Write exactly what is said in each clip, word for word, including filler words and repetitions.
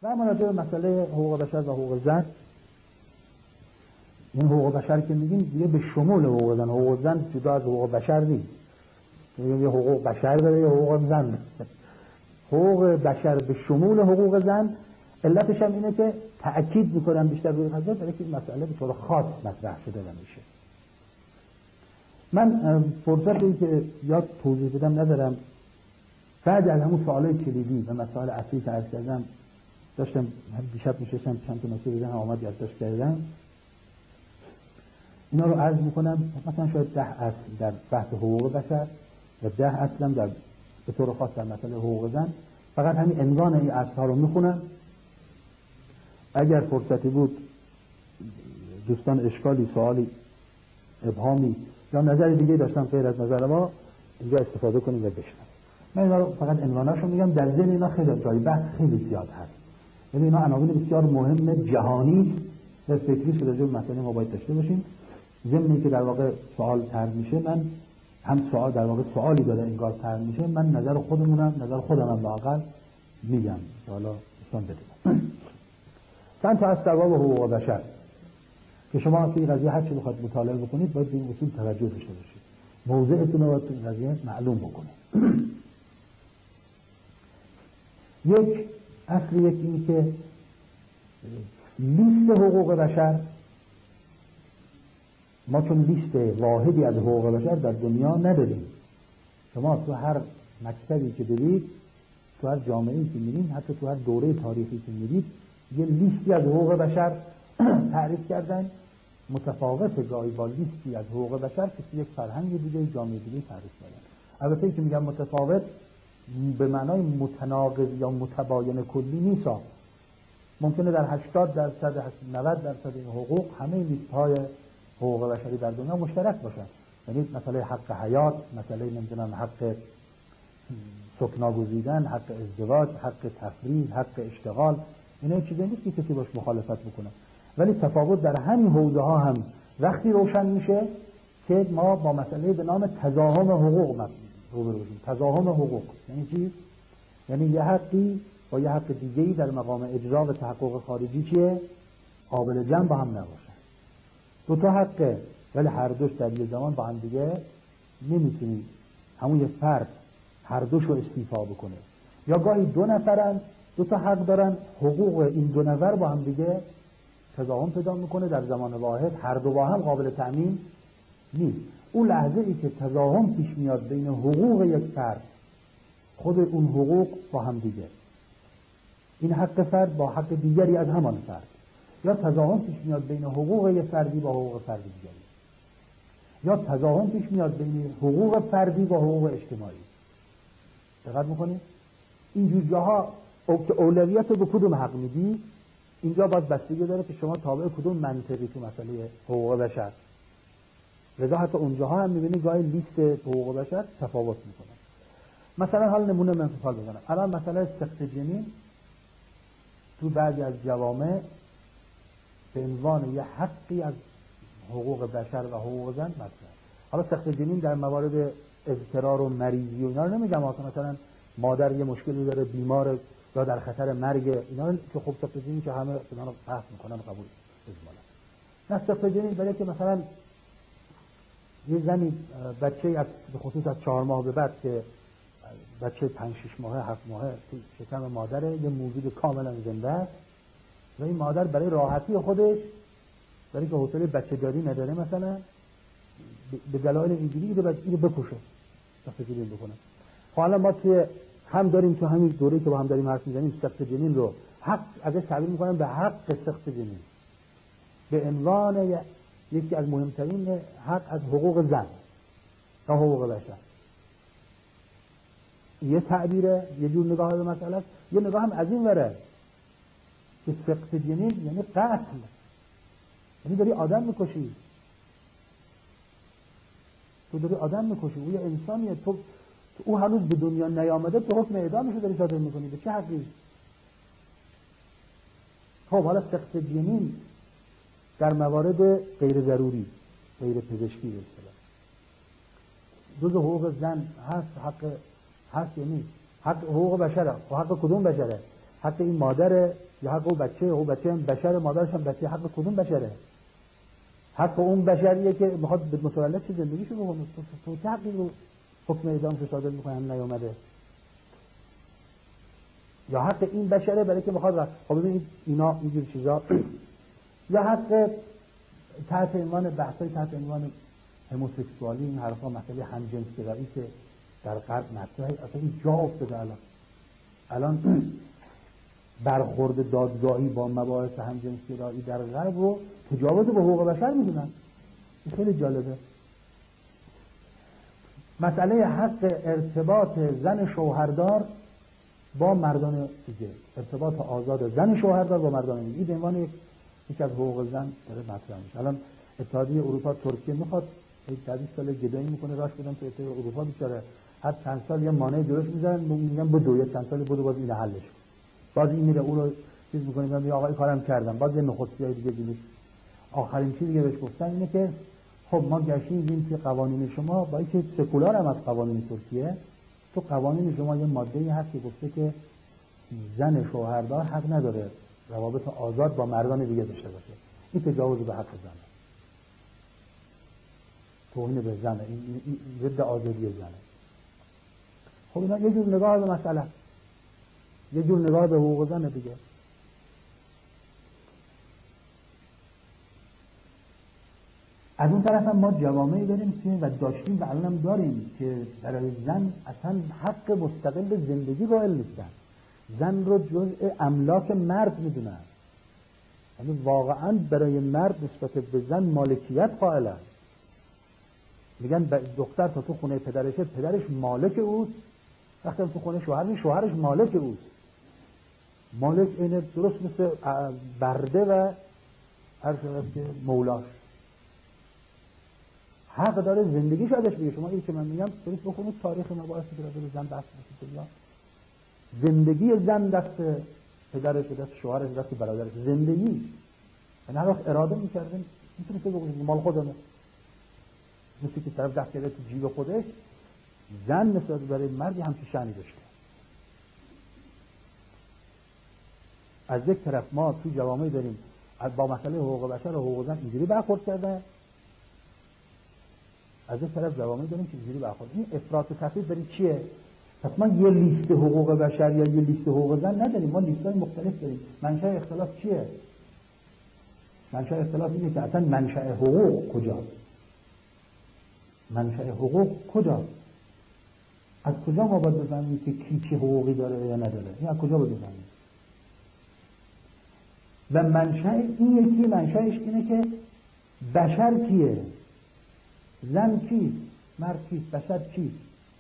و اما راجع به مسئله حقوق بشر و حقوق زن، این حقوق بشر که میگیم دیگه به شمول حقوق زن، حقوق زن جدا از حقوق بشر نیست. یه حقوق بشر داره یه حقوق زن. حقوق بشر به شمول حقوق زن، علتش هم اینه که تأکید میکنم بیشتر روی قضیه برای که این مسئله به طور خاص مطرح شده و میشه. من فرصتی که یاد توضیح بدم ندارم. بعد از همون سوالای کلیدی و مسائل اصلی که عرض کردم داشتم دیشب نشستم چند تا نکته دیدم آمد یادداشت کردم، اینا رو عرض میکنم. مثلا شاید ده اصل در بحث حقوق بشر و ده اصل در به طور خاص در مسئله حقوق زن. فقط همین عنوان این اصل‌ها رو میخونم. اگر فرصتی بود دوستان اشکالی، سوالی، ابهامی یا نظر دیگه داشتن غیر از نظر ما اینجا استفاده کنیم و بشنویم. من اینا رو فقط عنواناشو میگم. در ذهن اینا خیلی جای بحث خیلی زیاد هست. یعنی اینا عناوین بسیار مهم جهانی و فکری که راجع به مسئله ما باید داشته باشیم. ضمنی که در واقع سوال طرح میشه، من هم سوال در واقع سوالی داره انگار طرح میشه، من نظر خودمونم نظر خودم هم واقعا میگم که حالا دوستان بدونن. چند تا از ابواب حقوق بشر که شما توی قضیه هر چی بخواید مطالعه بکنید باید به این اصول توجه داشته باشید. موضعتون رو باید توی قضیه معلوم بکنید. یک اصل یکی این که لیست حقوق بشر، ما چون لیست واحدی از حقوق بشر در دنیا نداریم. شما تو هر مکتبی که برید، تو هر جامعه‌ای که میرید، حتی تو هر دوره تاریخی که میرید، یه لیستی از حقوق بشر تعریف کردن، متفاوت گاهی با لیستی از حقوق بشر که یک فرهنگ دیگه جامعه دیگه تعریف کردن. البته که میگم متفاوت به معنای متناقض یا متباین کلی نیست. ممکنه در هشتاد درصد نود درصد این حقوق همه لیست‌های حقوق بشری در دنیا مشترک باشن. یعنی مسئله حق حیات، مسئله نمیدونم حق سکنا گزیدن، حق ازدواج، حق تفریح، حق اشتغال، اینا چیزی نیست که کسی باش مخالفت بکنه. ولی تفاوت در همین حوزه ها هم وقتی روشن میشه که ما با مسئله به نام تضاهم حقوق روبرو بشیم. تضاهم حقوق یعنی چی؟ یعنی یه حقی با یه حق دیگه‌ای در مقام اجرا و تحقق خارجی چیه؟ قابل جمع با هم نباشن. دو تا حقه ولی هر دوش در یه زمان با هم دیگه نمیتونی همون یه فرد هر دوش رو استیفا بکنه. یا گاهی دو نفرن دو تا حق دارن، حقوق این دو نفر با هم دیگه تضاهم پیدا میکنه در زمان واحد، هر دو با هم قابل تأمین نیست. اون لحظه ای که تضاهم پیش میاد بین حقوق یک فرد، خود اون حقوق با هم دیگه، این حق فرد با حق دیگری از همان فرد، یا تضاهم پیش میاد بین حقوق یک فردی با حقوق فردی دیگری، یا تضاهم پیش میاد بین حقوق فردی با حقوق اجتماعی. دقت میکنید؟ اینجور جاها که اولویت رو به کدوم حق میدی، اینجا باید بستگی داره که شما تابع کدوم منطقی تو مسئله حقوق بشر. لذا حتی اونجاها هم میبینید گاهی لیست حقوق بشر تفاوت میکنه. مثلا حال نمونه من مثال بزنم. الان مثلا سقط جنین تو بعضی از جوامع به عنوان یه حقی از حقوق بشر و حقوق زن مطرحه. حالا سقط جنین در موارد اضطرار و مریضی و اینا رو نمیگم، مثلا مادر یه مشکلی داره، بیماره یا در خطر مرگ، اینا که خب سقط جنین که همه اینا رو بحث میکنن قبول اجمالا. نه سقط جنین برای که مثلا یه زنی بچه از به خصوص از چهار ماه به بعد که بچه پنج شش ماهه هفت ماهه تو شکم مادره، یه موجود کاملا زنده است و این مادر برای راحتی خودش، برای که حوصله بچه داری نداره، مثلا به دلایل اینجوری اینو اینو بکشه، سقط جنین بکنه. حالا ما که هم داریم تو همین دوره که با هم داریم حرف میزنیم سقط جنین رو حق ازش تعبیر میکنن به حق سقط جنین، به عنوان یکی از مهمترین حق از حقوق زن تا حقوق بشر. یه تعبیره، یه جور نگاه به مسئله است. یه نگاه هم از این وره که سقط جنین یعنی قتل، یعنی داری آدم میکشی، تو داری آدم میکشی، او یه انسانیه، تو او هنوز به دنیا نیامده تو حکم اعدامش رو داری صادر میکنی، به چه حقی؟ خب حالا سقط جنین در موارد غیر ضروری، غیر پزشکی به اصطلاح جز حقوق زن هست، حق هست یعنی حق حقوق بشره. و حق کدوم بشره؟ حق این مادره یا حق او بچه، او بچه هم بشر، مادرش هم بچه. حق کدوم بشره؟ حق اون بشریه که میخواد به متولد چه زندگیشو بکنه. تو چه حقی رو حکم اعدامش صادر میکنه هم نیومده؟ یا حق این بشره برای که میخواد. خب ببینید اینا اینجور چیزا. یا حق تحت عنوان بحثای تحت عنوان هموسکسوالی، این حرفا، مسئله همجنسگرایی که در غرب مطرحه، اصلا این جا افتاده. الان الان برخورد دادگاهی با مباحث همجنسگرایی در غرب رو تجاوز به حقوق بشر میدونن. این خیلی جالبه. مسئله حق ارتباط زن شوهردار با مردان دیگه، ارتباط آزاد زن شوهردار با مردان دیگه، این به عنوان یکی از حقوق زن داره مطرح میشه. الان اتحادیه اروپا ترکیه میخواد دویست سال گدایی میکنه راش بدن تو اتحادیه اروپا، بیچاره هر چند سال یه مانع جلوش میذارن، میگن بدو، یه چند سال بدو، باز این حلش کن، باز این میره اون رو چیز میکنه، میگه آقا این کارم کردم، باز یه نخستیای دیگه جلوش. آخرین چیزی که بهش گفتن اینه که خب ما گشتیم که قوانین شما با اینکه سکولار هم از قوانین ترکیه، تو قوانین شما یه ماده‌ای هست که گفته که زن شوهردار حق نداره روابط آزاد با مردان دیگه داشته باشه. این تجاوز به حق زنه، توهین به زنه، این ضد آزادی زنه. خب اینا یه جور نگاه به مسئله، یه جور نگاه به حقوق زنه دیگه. از اون طرف هم ما جوامعی داریم که و داشتیم و الان هم داریم که برای زن اصلا حق مستقل زندگی قائل نیستن، زن رو جزء املاک مرد میدونن، یعنی واقعا برای مرد نسبت به زن مالکیت قائلن. میگن دختر تا تو خونه پدرشه، پدرش مالک اوست، وقتی تو خونه شوهرش، شوهرش مالک اوست. مالک اینه درست مثل برده و هر شود که مولاش حق داره زندگیش ازش بگه. شما این که من میگم برید بخونید تاریخ مباحث که راجع به زن بحث میشه. زندگی زن دست پدرش، دست شوهرش، دست برادرش، زندگی. یعنی هر وقت اراده می‌کردن میتونه که بگه مال خودمه، مثل که طرف دست کرده تو جیب خودش. زن نسبت برای مرد همچین شأنی داشته. از یک طرف ما تو جوامعی داریم با مسئله حقوق بشر و حقوق زن اینجوری برخورد کرده، از یک طرف جوامعی داریم که اینجوری برخورد. این افراط و تفریط برای چیه؟ پس ما یه لیست حقوق بشر یا یه لیست حقوق زن نداریم، ما لیست‌های مختلف داریم. منشأ اختلاف چیه؟ منشأ اختلاف اینه که اصلا منشأ حقوق کجاست؟ منشأ حقوق کجاست؟ از کجا ما باید بفهمیم که کی چه حقوقی داره یا نداره؟ این از کجا باید بفهمیم؟ و منشأ این یکی منشأش اینه که بشر کیه؟ زن کیست؟ مرد کیست؟ بشر کیست؟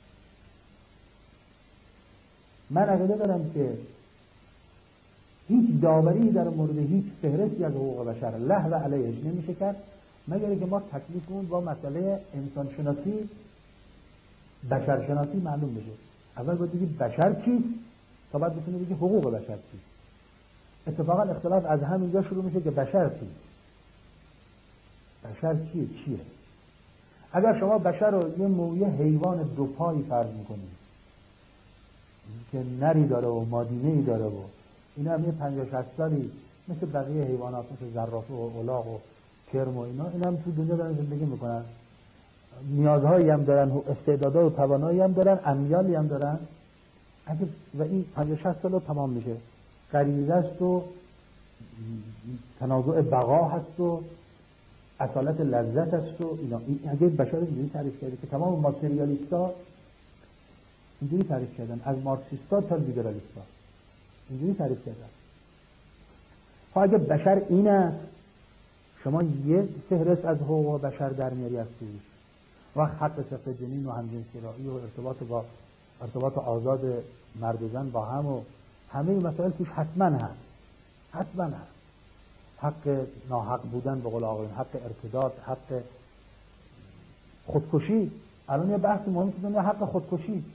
من عقیده دارم که هیچ داوری در مورد هیچ فهرستی از حقوق بشر له و علیهش نمیشه کرد مگر اینکه ما تکلیفمون با مسئله انسان شناسی، بشر شناسی معلوم بشه. اول باید بگید بشر کیست تا بعد بتونید بگید حقوق بشر چیست. اتفاقا اختلاف از همینجا شروع میشه که بشر کیست، بشر کیه، چیه. اگر شما بشر رو یه مویه حیوان دو پایی فرض میکنید که نری داره و مادینه‌ای داره و اینا هم یه پنجاه شصت سالی مثل بقیه حیوانات، مثل زرافه و الاغ و کرم و اینا اینا هم تو دنیا دارن زندگی میکنن، نیازهایی هم دارن، استعدادها و توانایی هم دارن، امیالی هم دارن. اگه و این پنجاه شصت سال رو تمام میشه، غریزه است و تنازع بقا هست و اصالت لذت است و اینا. اگه بشر اینجوری تعریف کرده که تمام ماتریالیستا اینجوری تعریف کردن، از مارکسیستا تا لیبرالیستا اینجوری تعریف کردن. خب اگه بشر این است، شما یه فهرست از حقوق بشر در میاری از توش و حق سفر جنین و همجنسگرایی و ارتباط با ارتباط آزاد مرد و زن با هم و همه این مسائل توش حتما هست، حتما هست. حق ناحق بودن به قول آقایون، حق ارتداد، حق خودکشی. الان یه بحث مهمی که دنیا حق خودکشی.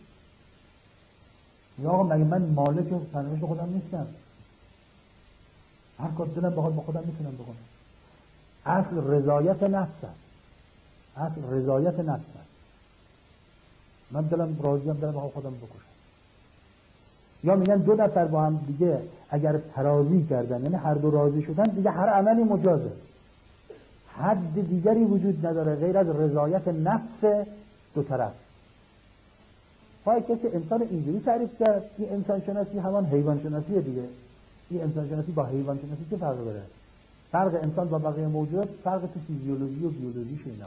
یا آقا مگه من مالک سرنوشت خودم نیستم؟ هر کار دلم بخواد با خودم میتونم بکنم. اصل رضایت نفس است. اصل رضایت نفس است. من دلم راضیم، دلم بخواد خودم بکشم. یا میگن دو نفر با هم دیگه اگر ترازی کردن، یعنی هر دو راضی شدن، دیگه هر عملی مجازه، حد دیگری وجود نداره غیر از رضایت نفس دو طرف. پای کسی انسان اینجوری تعریف کرد، این انسان شناسی همان حیوان شناسیه دیگه. این انسان شناسی با حیوان شناسی چه فرقی داره؟ فرق انسان با بقیه موجودات فرق تو فیزیولوژی و بیولوژیش اینا.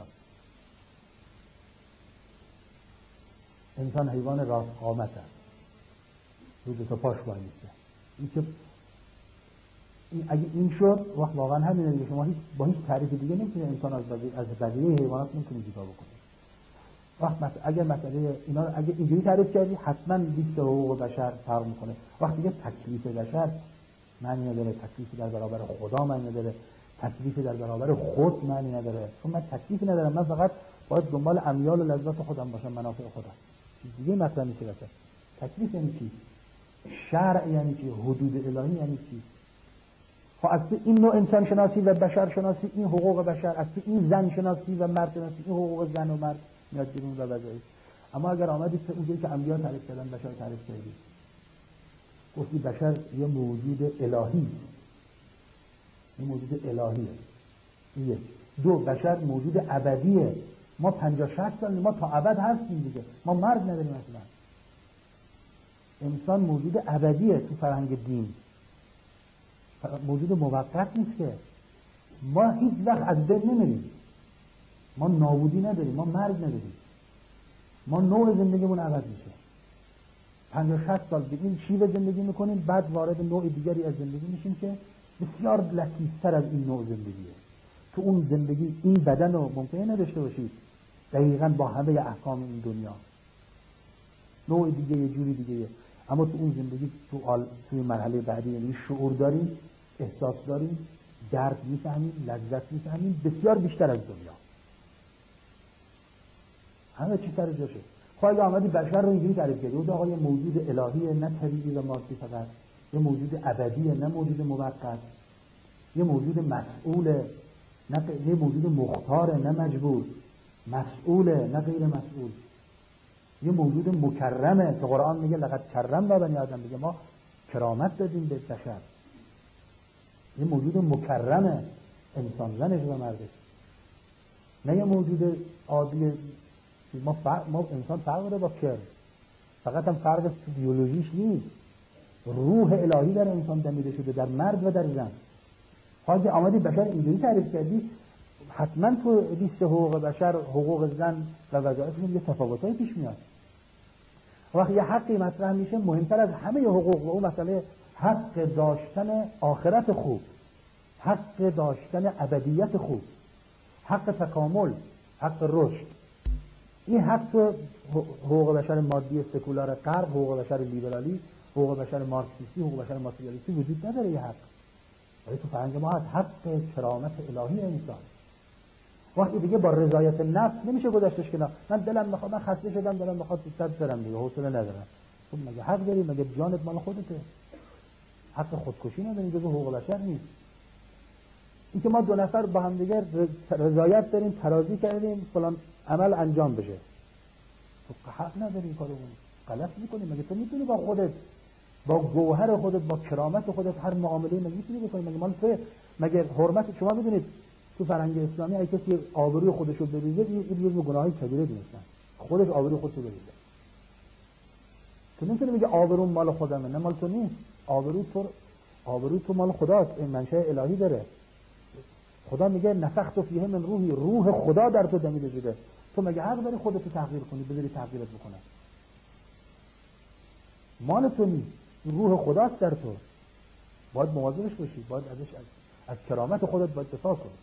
انسان حیوان راست قامت است، رو دو تا پاش وایسته. این که این اگه این شد وقت واقعا همینه دیگه. شما هیچ با هیچ تعریف دیگه نمیتونه انسان از بقیه از بقیه حیوانات نمیتونه جدا بکنه. وقت اگر مسئله اینا رو اگه اینجوری تعریف کردی حتما لیست حقوق بشر فرق میکنه. وقتی که تکلیف بشر معنی نداره، تکلیفی در برابر خدا معنی نداره، تکلیفی در برابر خود معنی نداره. چون من تکلیفی ندارم، من فقط باید دنبال امیال و لذت خودم باشم، منافع خودم. دیگه مثلا میشه بشه. تکلیف یعنی چی؟ شرع یعنی چی؟ حدود الهی یعنی چی؟ خب از این نوع انسان شناسی و بشر شناسی، این حقوق بشر، از این زن شناسی و مرد شناسی، این حقوق زن و مرد میاد بیرون و وظایف. اما اگر آمدید به اونجایی که انبیا تعریف کردن بشر تعریف کردید، گفتی بشر یه موجود الهی، یه موجود الهیه. یک. دو، بشر موجود ابدیه. ما پنجاه شصت سال ما تا ابد هستیم دیگه، ما مرگ نداریم اصلا. انسان موجود ابدیه تو فرهنگ دین، موجود موقت نیست که. ما هیچ وقت از بین نمیریم، ما نابودی نداریم، ما مرگ نداریم، ما نوع زندگیمون عوض میشه. پنجاه شصت سال به این شیوه زندگی میکنیم، بعد وارد نوع دیگری از زندگی میشیم که بسیار لطیفتر از این نوع زندگیه. تو اون زندگی این بدن رو ممکنه نداشته باشید دقیقاً با همه احکام این دنیا، نوع دیگه یه جوری دیگه، اما تو اون زندگی تو آل... توی مرحله بعدی یعنی شعور داریم، احساس داریم، درد میفهمیم، لذت میفهمیم، بسیار بیشتر از دنیا. همه چی سر جاشه. خواهی آمدی بشر رو اینجوری تعریف کردی، اون آقا یه موجود الهیه، نه طبیعی و مادی فقط، یه موجود ابدیه نه موجود موقت، یه موجود مسئوله نه یه موجود مختاره نه مجبور، مسئوله نه غیر مسئول، یه موجود مکرمه که قرآن میگه لقد کرمنا بنی آدم، میگه ما کرامت دادیم به بشر. یه موجود مکرمه، انسان زنش و مردش، نه یه موجود عادی. ما فرق، ما انسان فرق داره با کرم، فقط هم فرق تو بیولوژیش نیست، روح الهی در انسان دمیده شده در مرد و در زن. حاجی آمدی بشر اینجوری تعریف کردی، حتما تو لیست حقوق بشر حقوق زن و وظایفشون یه تفاوتایی پیش میاد. وقتی یه حقی مطرح میشه، مهمتر از همه حقوق و اون مسئله حق داشتن آخرت خوب، حق داشتن ابدیت خوب، حق تکامل، حق رشد. این حق تو حقوق بشر مادی سکولار غرب، حقوق بشر لیبرالی، حقوق بشر مارکسیستی، حقوق بشر ماتریالیستی وجود نداره. یه حق ولی تو فرهنگ ما هست، حق کرامت الهی انسان. وقتی دیگه با رضایت نفس نمیشه گذاشتش که نه من دلم میخواد، من خسته شدم دلم میخواد صد برم دیگه، حوصله ندارم. خب مگه حق داری؟ مگه جانت مال خودته؟ حق خودکشی نداری، جزو حقوق بشر نیست. این که ما دو نفر با هم دیگه رضایت داریم، ترازی کردیم فلان عمل انجام بشه، تو حق نداری این کارو غلط میکنی. مگه تو میتونی با خودت، با گوهر خودت، با کرامت خودت هر معامله مگه میتونی بکنی؟ مگه مال تو؟ مگه حرمت شما میدونید تو فرهنگ اسلامی اگه کسی آبروی خودش رو بریزه این جزو گناهی کبیره دونستن، خودش آبروی خودش رو بریزه. تو نمیتونی بگی آبرو مال خودمه، نه مال تو نیست. آبروی تو، آبروی تو مال خداست، این منشأ الهی داره. خدا میگه نفخت فیه من روحی، روح خدا در تو دمیده شده. تو مگه حق داری خودت رو تغییر کنی، بذاری تغییرت بکنه؟ مال تو نیست، روح خداست در تو، باید مواظبش باشی، باید ازش از, از کرامت خودت باید دفاع کنی.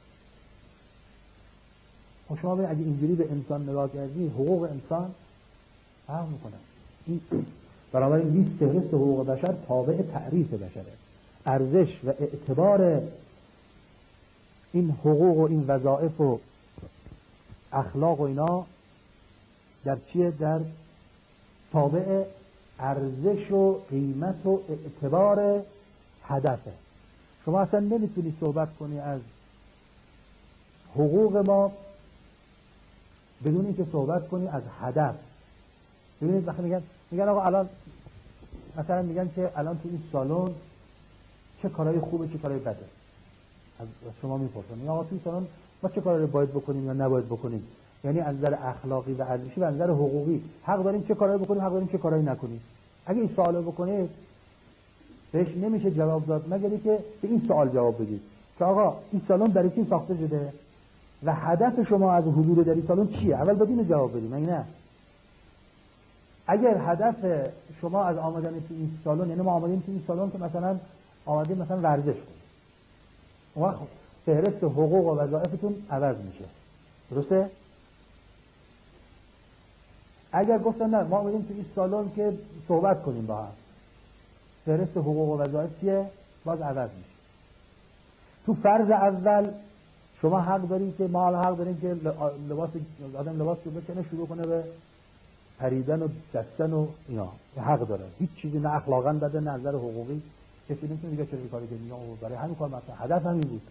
خب شما ببین اگه اینجوری به انسان نگاه کردی، حقوق انسان فرق میکنه. این برای این لیست فهرست حقوق بشر تابع تعریف بشره. ارزش و اعتبار این حقوق و این وظایف و اخلاق و اینا در چیه؟ در تابع ارزش و قیمت و اعتبار هدفه. شما اصلا نمیتونی صحبت کنی از حقوق ما بدون اینکه صحبت کنی از هدف. ببینید وقتی میگن میگن آقا الان مثلا میگن که الان تو این سالن چه کارهای خوبه چه کارهای بده، از شما میپرسن یا تو این سالن ما چه کارایی باید بکنیم یا نباید بکنیم، یعنی از نظر اخلاقی و ارزشی و از نظر حقوقی حق داریم چه کارایی بکنیم، حق داریم چه کارایی نکنیم. اگه این سوالو بکنید بهش نمیشه جواب داد مگر اینکه به این سوال جواب بدید که آقا این سالن برای چی ساخته شده و هدف شما از حضور در این سالن چیه. اول باید اینو جواب بدید. مگه نه؟ اگر هدف شما از آمدن تو این سالن، یعنی ما آمدیم تو این سالن که مثلا آمدیم مثلا ورزش کنیم، اون وقت فهرست حقوق و وظایفتون عوض میشه، درسته؟ اگر گفتن نه ما آمدیم تو این سالن که صحبت کنیم با هم، فهرست حقوق و وظایف چیه؟ باز عوض میشه. تو فرض اول شما حق دارید که ما حق داریم که لباس آدم لباس رو بکنه شروع کنه به پریدن و دستن و اینا، حق داره، هیچ چیزی نه اخلاقا بده نه نظر حقوقی کسی نمیتونه دیگه چه کاری کنه. برای همین کار مثلا هدف همین بود.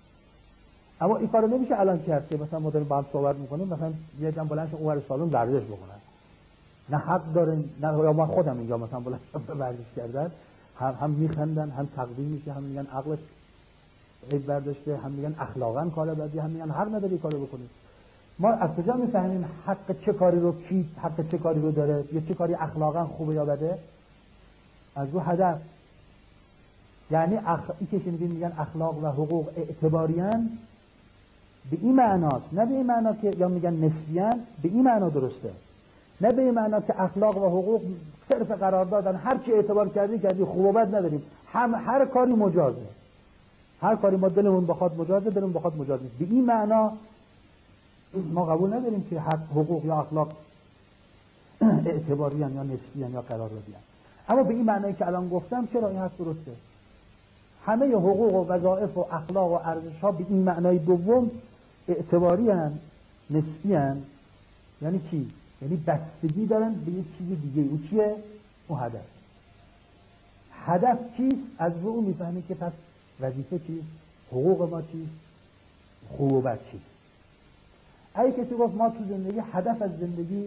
اما این کارو نمیشه الان کرد که مثلا ما داریم با هم صحبت میکنیم مثلا یه جمع بلند شه اون سالن ورزش بکنن، نه حق دارن نه یا ما خودم اینجا مثلا بلند ورزش کردن هم هم میخندن هم تقدیم میشه هم میگن عقلش عیب برداشته هم میگن اخلاقا کار بدی هم میگن حق نداری کارو بکنی. ما از کجا میفهمیم حق چه کاری رو کی حق چه کاری رو داره یا چه کاری اخلاقا خوبه یا بده؟ از رو هدف. یعنی اخ... این که شنیدین میگن اخلاق و حقوق اعتباریان به این معناست، نه به این معنا که یا میگن نسبیان، به این معنا درسته، نه به این معنا که اخلاق و حقوق صرف قرار دادن هر چی اعتبار کردی کردی خوب و بد نداریم، هم هر کاری مجازه، هر کاری ما دلمون بخواد مجازه دلمون بخواد مجاز نیست. به این معنا ما قبول نداریم که حق حقوق یا اخلاق اعتباریان یا نسبیان یا قرار دادیان. اما به این معنایی که الان گفتم چرا این هست درسته. همه حقوق و وظایف و اخلاق و ارزش ها به این معنای دوم اعتباریان نسبیان. یعنی چی؟ یعنی بستگی دارن به یک چیز دیگه. او چیه؟ اون هدف. هدف چیست؟ از رو اون میفهمی که پس وظیفه چیست؟ حقوق ما چیست؟ خوب و بد چیست؟ اگه کسی گفت ما تو زندگی هدف از زندگی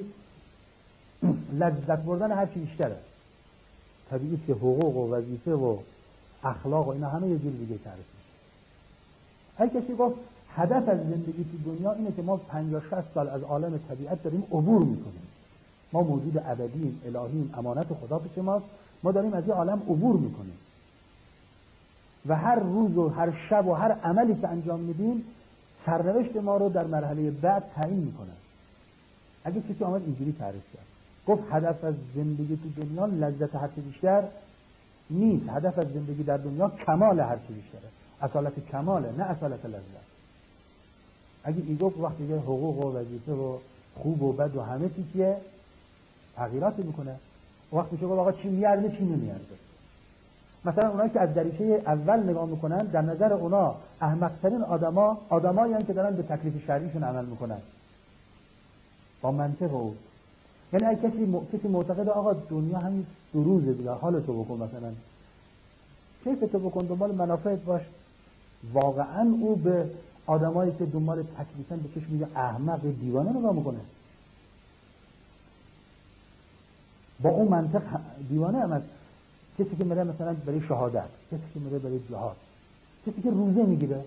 لذت بردن هر چی بیشتره، طبیعی که حقوق و وظیفه و اخلاق و اینا همه یه جور دیگه تعریف میشه. اگه کسی گفت هدف از زندگی تو دنیا اینه که ما پنجاه شصت سال از عالم طبیعت داریم عبور میکنیم، ما موجود ابدیم، الهیم، امانت خدا پیش ماست، ما داریم از این عالم عبور میکنیم و هر روز و هر شب و هر عملی که انجام میدیم سرنوشت ما رو در مرحله بعد تعیین میکنه. اگه کسی آمد اینجوری تعریف کرد گفت هدف از زندگی تو دنیا لذت هر چه بیشتر نیست، هدف از زندگی در دنیا کمال هر چه بیشتره، اصالت کماله نه اصالت لذت. اگه این گفت وقتی که حقوق و وظیفه و خوب و بد و همه چیزیه تغییرات میکنه، وقتی میشه گفت آقا چی میارزه چی نمیارزه. مثلا اونایی که از دریچه اول نگاه میکنن در نظر اونا احمق‌ترین آدما آدمایی هستن که دارن به تکلیف شرعیشون عمل میکنن با منطق او. یعنی اگه کسی م... کسی معتقد آقا دنیا همین دو روزه دیگه حالتو بکن، مثلا کیفتو بکن، دنبال منافعت باش، واقعا او به آدمایی که دنبال تکلیفن به چشم میگه احمق دیوانه نگاه میکنه. با اون منطق دیوانه هم. کسی که میره مثلا برای شهادت، کسی که میره برای جهاد، کسی که روزه میگیره،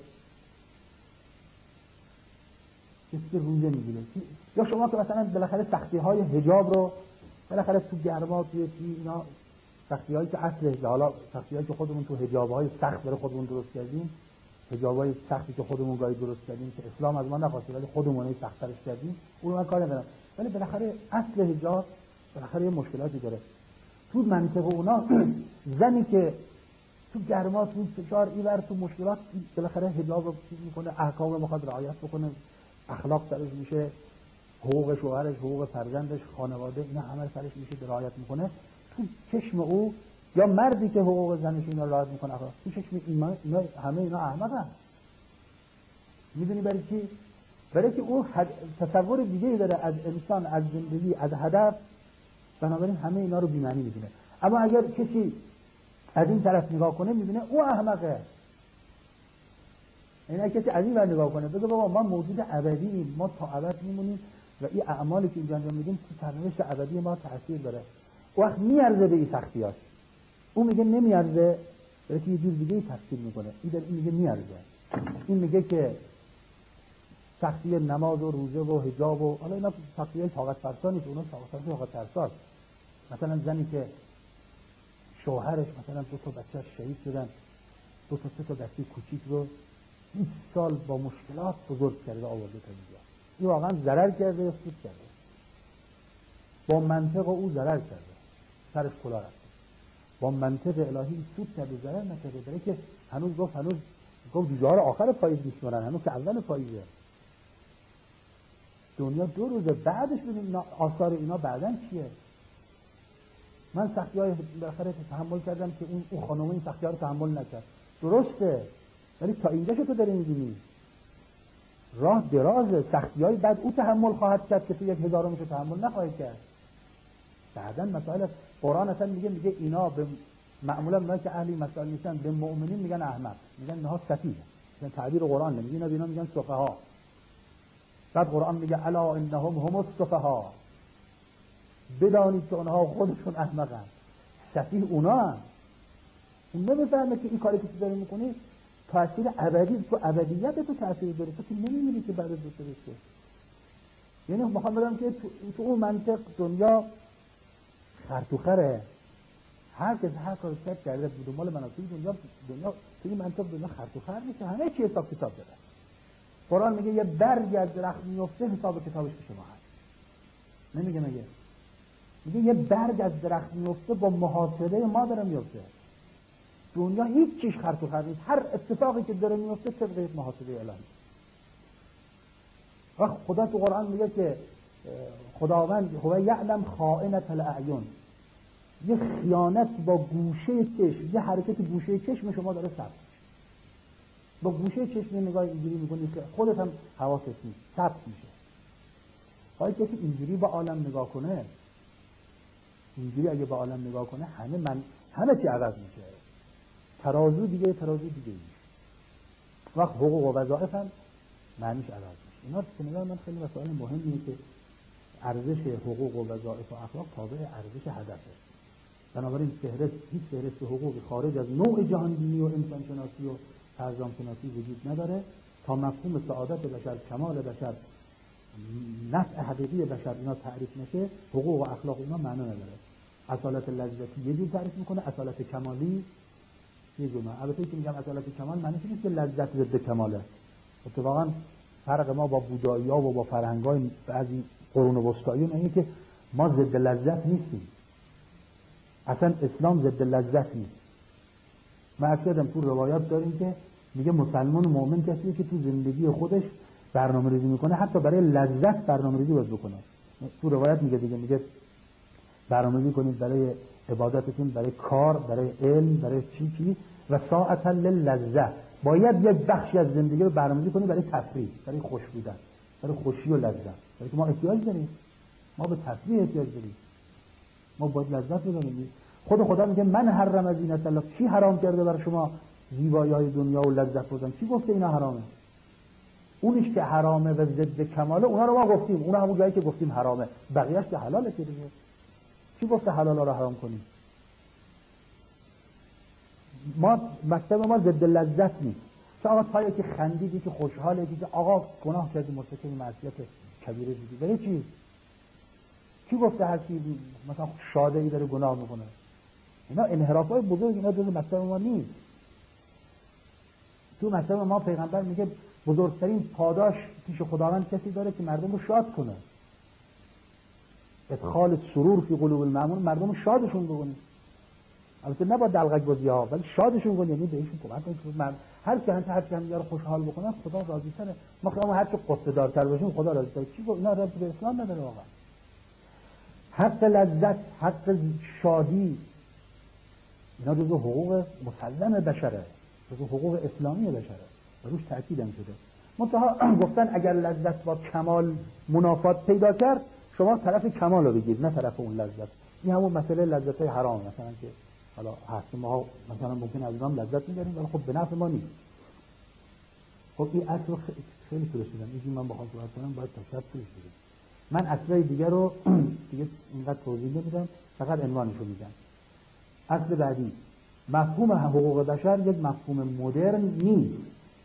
کسی که روزه میگیره، یا شما که مثلا بالاخره سختی های حجاب رو بالاخره تو گرما توی اینا سختی هایی که اصل حالا سختی هایی که خودمون تو حجاب های سخت برای خودمون درست کردیم، حجاب های سختی که خودمون گاهی درست کردیم که اسلام از ما نخواسته ولی خودمون سخت‌ترش کردیم، اون رو من کار ندارم، ولی بالاخره اصل حجاب بالاخره یه مشکلاتی داره. تو منطقه اونا زنی که تو گرما تو فشار ایور تو مشکلات بالاخره حجاب رو چیز میکنه، احکام رو میخواد رعایت بکنه، اخلاق سرش میشه، حقوق شوهرش، حقوق فرزندش، خانواده اینا همه سرش میشه رعایت میکنه. تو چشم او یا مردی که حقوق زنش اینا رعایت میکنه تو چشم اینا, اینا همه اینا احمقن. میدونی برای چی؟ برای که او تصور دیگه‌ای داره از انسان، از زندگی، از هدف، بنابراین همه اینا رو بی‌معنی می‌دونه. اما اگر کسی از این طرف نگاه کنه می‌بینه او احمقه. این اگه کسی از این ور نگاه کنه بگه بابا ما موجود ابدییم، ما تا ابد میمونیم و این اعمالی که اینجا انجام میدیم تو سرنوشت ابدی ما تأثیر داره، وقت میارزه به این سختی‌هاش. اون میگه نمیارزه، داره که یه جور دیگه تفسیر میکنه. این داره این میگه میارزه. این میگه که سختی نماز و روزه و حجاب و حالا اینا سختی‌های طاقت فرسا نیست، اونا سختی طاقت فرساست. مثلا زنی که شوهرش مثلا دو تا بچه‌اش شهید شدن، دو تا سه تا بچه کوچیک رو بیست سال با مشکلات بزرگ کرده آورده تا اینجا، این واقعا ضرر کرده یا سود کرده؟ با منطق او ضرر کرده، سرش کلا رفته. با منطق الهی سود کرده، ضرر نکرده. برای که هنوز گفت هنوز گفت دیجار آخر پاییز میشمارن، هنوز که اول پاییزه. دنیا دو روزه، بعدش ببین آثار اینا بعدن چیه. من سختی‌های بالاخره تحمل کردم که اون اون خانم این سختی‌ها رو تحمل نکرد. درسته، ولی تا اینجا تو داری می‌بینی راه درازه. سختی‌های بعد او تحمل خواهد کرد که تو یک هزارمش رو تحمل نخواهی کرد. بعدن مسائل قرآن اصلا میگه میگه اینا به معمولا اونایی که اهل مسائل نیستن به مؤمنین میگن احمق، میگن اینها سفیه. مثلا تعبیر قرآن نمیگه، اینا اینا میگن سفها. بعد قرآن میگه الا انهم هم السفها، بدانید که اونها خودشون احمقن. سفیه اونا هم. اون نمیفهمه که این کاری که تو داری میکنی تأثیر ابدی تو ابدیت تو تأثیر داره، تو که نمی‌بینی که بعد از تو بشه. یعنی میخوام بگم که تو, تو اون منطق دنیا خرطوخره، هر کس هر کاری کرد کرده بود مال مناسب دنیا. دنیا تو این منطق دنیا خرطوخر میشه، همه چی حساب کتاب داره. قرآن میگه یه برگ از درخت میفته حساب کتابش به شما هست. نمیگه میگه میگه یه برگ از درخت میفته با محاسبه ما داره میفته. دنیا هیچ چیز خرطوخر نیست، هر اتفاقی که داره میفته طبق محاسبه الهی. و خدا تو قرآن میگه که خداوند هو یعلم خائنة الاعین، یه خیانت با گوشه چشم، یه حرکت گوشه چشم شما داره ثبت میشه. با گوشه چشم نگاه اینجوری میکنی که خودت هم حواست نیست، ثبت میشه. خواهی که اینجوری با عالم نگاه کنه، اینجوری اگه با عالم نگاه کنه همه من همه چی عوض میشه. ترازو دیگه ترازو دیگه میشه. وقت حقوق و وظایف هم معنیش عوض میشه. اینا که نگاه من خیلی مسائل مهمیه که ارزش حقوق و وظایف و اخلاق تابع ارزش هدفه. بنابراین فهرست هیچ فهرست حقوقی خارج از نوع جهان بینی و انسان شناسی و فرزام شناسی وجود نداره تا مفهوم سعادت بشر، کمال بشر، نفع حقیقی بشر اینا تعریف نشه. حقوق و اخلاق اینا معنا نداره. اصالت لذتی یه جور تعریف میکنه، اصالت کمالی یه جور. البته که میگم اصالت کمال معنیش نیست که لذت ضد کماله. اتفاقا فرق ما با بودایی‌ها و با فرهنگ‌های بعضی قرون وسطایی اینه که ما ضد لذت نیستیم. اصلا اسلام ضد لذت نیست. ما اکیدم تو روایات داریم که میگه مسلمان مؤمن کسیه که تو زندگی خودش برنامه‌ریزی میکنه، حتی برای لذت برنامه‌ریزی باید بکنه. تو روایت میگه دیگه میگه برنامه‌ریزی کنید برای عبادتتون، برای کار، برای علم، برای چی چی و ساعتا للذت. باید یک بخشی از زندگی رو برنامه‌ریزی کنید برای تفریح، برای خوش بودن، برای خوشی و لذت. برای که ما احتیاج داریم. ما به تفریح احتیاج داریم. ما باید لذت ببریم. خود خدا میگه من حرم زینت الله، کی حرام کرده برای شما زیبایی‌های دنیا و لذت بردن؟ کی گفته اینا حرامه؟ اونیش که حرامه و ضد کماله اونا رو ما گفتیم، اونا همون جایی که گفتیم حرامه، بقیه‌اش که حلاله که دیگه. کی گفته حلالا رو حرام کنیم؟ ما مکتب ما ضد لذت نیست. چه آقا تا یکی خندیدی که خوشحاله که آقا گناه کردی مرتکب معصیت کبیره شدی، برای چی؟ کی گفته هر کی مثلا شاده ای داره گناه میکنه؟ اینا انحرافای بزرگ، اینا جزء مکتب ما نیست. تو مکتب ما پیغمبر میگه بزرگترین پاداش پیش خداوند کسی داره که مردم رو شاد کنه. ادخال سرور فی قلوب المؤمنین، مردم رو شادشون بکنه. البته نه با دلغک بازی ها، ولی شادشون کنه، یعنی بهشون کمک کنه. هر کی هر کی هم رو خوشحال بکنه خدا راضی تره. ما که هر کی قصه دارتر باشیم خدا راضی تره. چی گفت اینا ربط به اسلام نداره واقعا. حق لذت، حق شادی اینا جزو حقوق مسلم بشره، جزو حقوق اسلامی بشره و روش تأکید هم شده. منتها گفتن اگر لذت با کمال منافات پیدا کرد شما طرف کمال رو بگید نه طرف اون لذت. این همون مسئله لذت های حرام مثلا که حالا هست ما مثلا ممکن از اونام لذت می‌بریم ولی خب به نفع ما نیست. خب این اصل خیلی طولش دیدم، اینجوری من بخوام صحبت کنم باید تا شب طولش بدم. من اصلای دیگر رو دیگه اینقدر توضیح نمیدم، فقط عنوانش رو میگم. اصل بعدی، مفهوم حقوق بشر یک مفهوم مدرن نیست.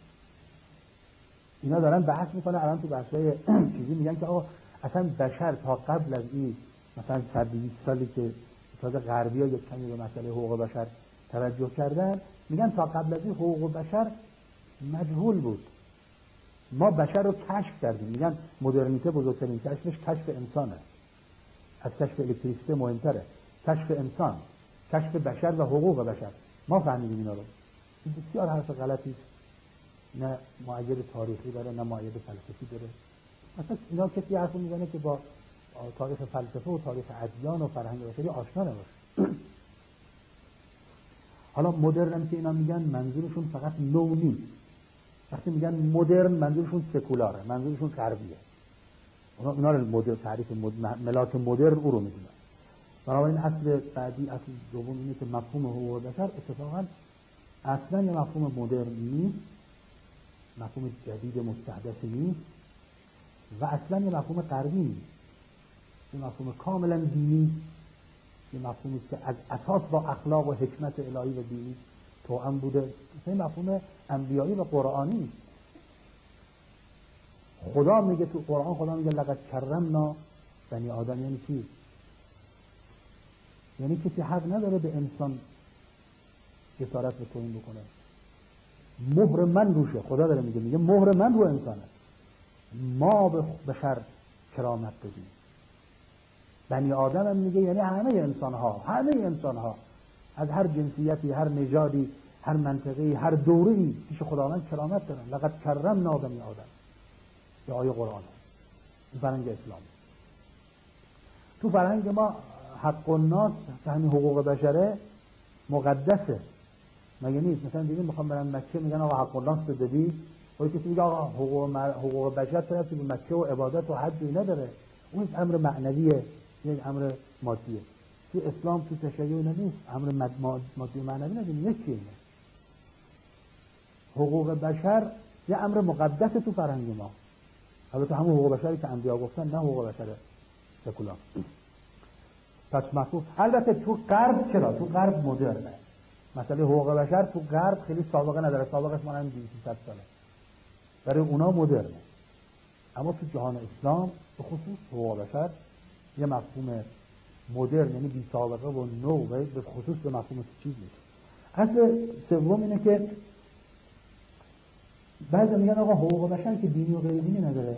اینا دارن بحث میکنن الان تو بحثای چیزی، میگن که آقا اصلا بشر تا قبل از این مثلا صد و بیست سالی که تازه غربی‌ها یک کمی به مسئله حقوق بشر توجه کردن، میگن تا قبل از این حقوق بشر مجهول بود. ما بشر رو کشف کردیم. میگن مدرنیته بزرگترین کشفش کشف انسانه، از کشف الکتریسیته مهمتره. کشف انسان، کشف بشر و حقوق بشر، ما فهمیدیم اینا رو. این بسیار حرف غلطی، نه معید تاریخی داره نه معید فلسفی داره. مثلا اینا کسی حرف میزنه که با تاریخ فلسفه و تاریخ ادیان و فرهنگ بشری آشنا نباشه. حالا مدرن که اینا میگن منظورشون فقط نو نیست. وقتی میگن مدرن منظورشون سکولاره، منظورشون غربیه. اونا اینا رو مدرن تعریف مد... ملاک مدرن او رو میدونن. بنابراین اصل بعدی، اصل دوم اینه که مفهوم حقوق بشر اتفاقا اصلا یه مفهوم مدرن نیست، مفهوم جدید مستحدث نیست و اصلا یه مفهوم غربی نیست. یه مفهوم کاملا دینی، یه مفهومی که از اساس با اخلاق و حکمت الهی و دینی توأم بوده. این مفهوم انبیایی و قرآنی. خدا میگه تو قرآن، خدا میگه لقد کرمنا بنی آدم. یعنی چی؟ یعنی کسی حق نداره به انسان جسارت و توهین بکنه. مهر من روشه. خدا داره میگه میگه مهر من رو انسانه. ما به بشر کرامت بدیم. بنی آدم هم میگه یعنی همه انسان ها، همه انسان ها از هر جنسیتی، هر نژادی، هر منطقه‌ای، هر دوره‌ای پیش خداوند کرامت دارن. لقد کرمنا بنی آدم. یا آیه قرآن. این فرهنگ اسلام. تو فرهنگ ما حق الناس، همین حقوق بشره مقدسه. مگه نیست؟ مثلا دیدیم میخوام برن مکه میگن آقا حق الناس رو دادی؟ و کسی میگه آقا حقوق مر... حقوق بشر چرا تو مکه و عبادت و حج اینا داره؟ اون امر معنویه، یک امر مادیه. تو اسلام تو تشیع اینا نیست، امر مد... مادی و معنوی نداریم. یکیه. حقوق بشر یه امر مقدس تو فرهنگ ما. البته همون حقوق بشری که انبیا گفتن، نه حقوق بشر سکولار. پس مفهوم البته تو غرب چرا؟ تو غرب مدرنه. مسئله حقوق بشر تو غرب خیلی سابقه نداره، سابقش مانند دویست ساله. برای اونا مدرنه. اما تو جهان اسلام به خصوص حقوق بشر یه مفهوم مدرن، یعنی بی سابقه و نو، به خصوص به مفهوم چیز میشه. اصل سوم اینه که بعضی میگن آقا حقوق بشر که دینی و غیر دینی نداره.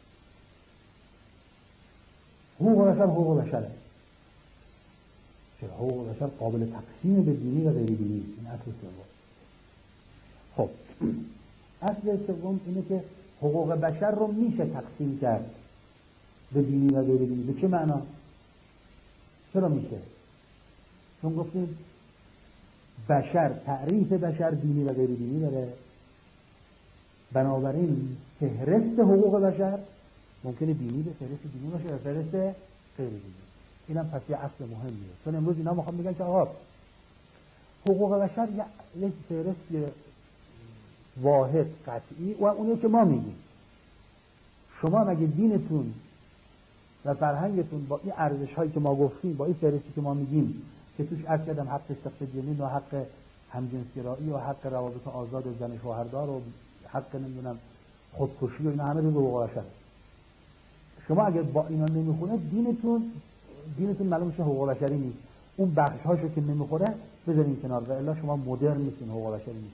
حقوق بشر حقوق بشره. چرا؟ حقوق بشر قابل تقسیم به دینی و غیر دینی. این اصل سوم. خب اصل سوم اینه که حقوق بشر رو میشه تقسیم کرد به دینی و غیر دینی. به چه معنا؟ چرا میشه؟ چون گفتیم بشر، تعریف بشر دینی و غیر دینی داره. بنابراین فهرست حقوق بشر ممکنه دینی به فهرست دینی باشه و فهرست غیر دینی. اینم پس یه اصل مهمیه. چون امروز اینا میخوام بگن که آقا حقوق بشر یک فهرست واحد قطعی و اونیه که ما میگیم. شما مگه دینتون و فرهنگتون با این ارزش هایی که ما گفتیم، با این فهرستی که ما میگیم که توش عرض کردم حق سخت جنین و حق همجنسگرایی و حق روابط آزاد و زن شوهردار و حق نمیدونم خودکشی و اینا همه رو حقوق بشر. شما اگر با اینا نمیخونه دینتون دینتون معلوم میشه حقوق بشری نیست. اون بخش هاشو که نمیخوره بذارین کنار و الا شما مدرن نیستین، حقوق بشری نیست.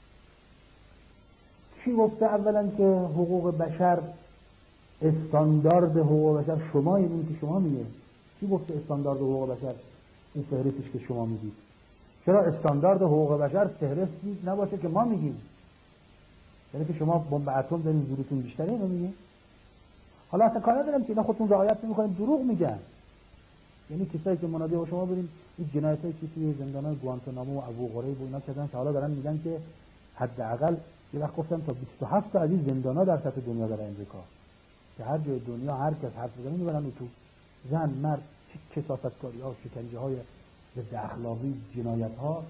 کی گفته اولا که حقوق بشر استاندارد حقوق بشر شما اینی که شما میگه؟ کی گفته استاندارد حقوق بشر این فهرستش که شما میگید؟ چرا استاندارد حقوق بشر فهرستی نباشه که ما میگیم؟ یعنی که شما بمب اتم دارین زورتون بیشتره اینو میگه؟ حالا اصلا کار ندارم که اینا خودتون رعایت نمیکنین، دروغ میگن. یعنی کسایی که منادی با شما بریم این جنایتایی که توی زندان‌های گوانتانامو و ابو غریب و اینا کردن که حالا دارن میگن که حداقل یه وقت گفتم تا بیست و هفت تا از این زندان‌ها در سطح دنیا در امریکا که هر جای دنیا هر کس حرف بزنه میبرن تو زن مرد کسافتکاری‌ها، شکنجه‌های ضد اخلاقی، جنایت‌ها،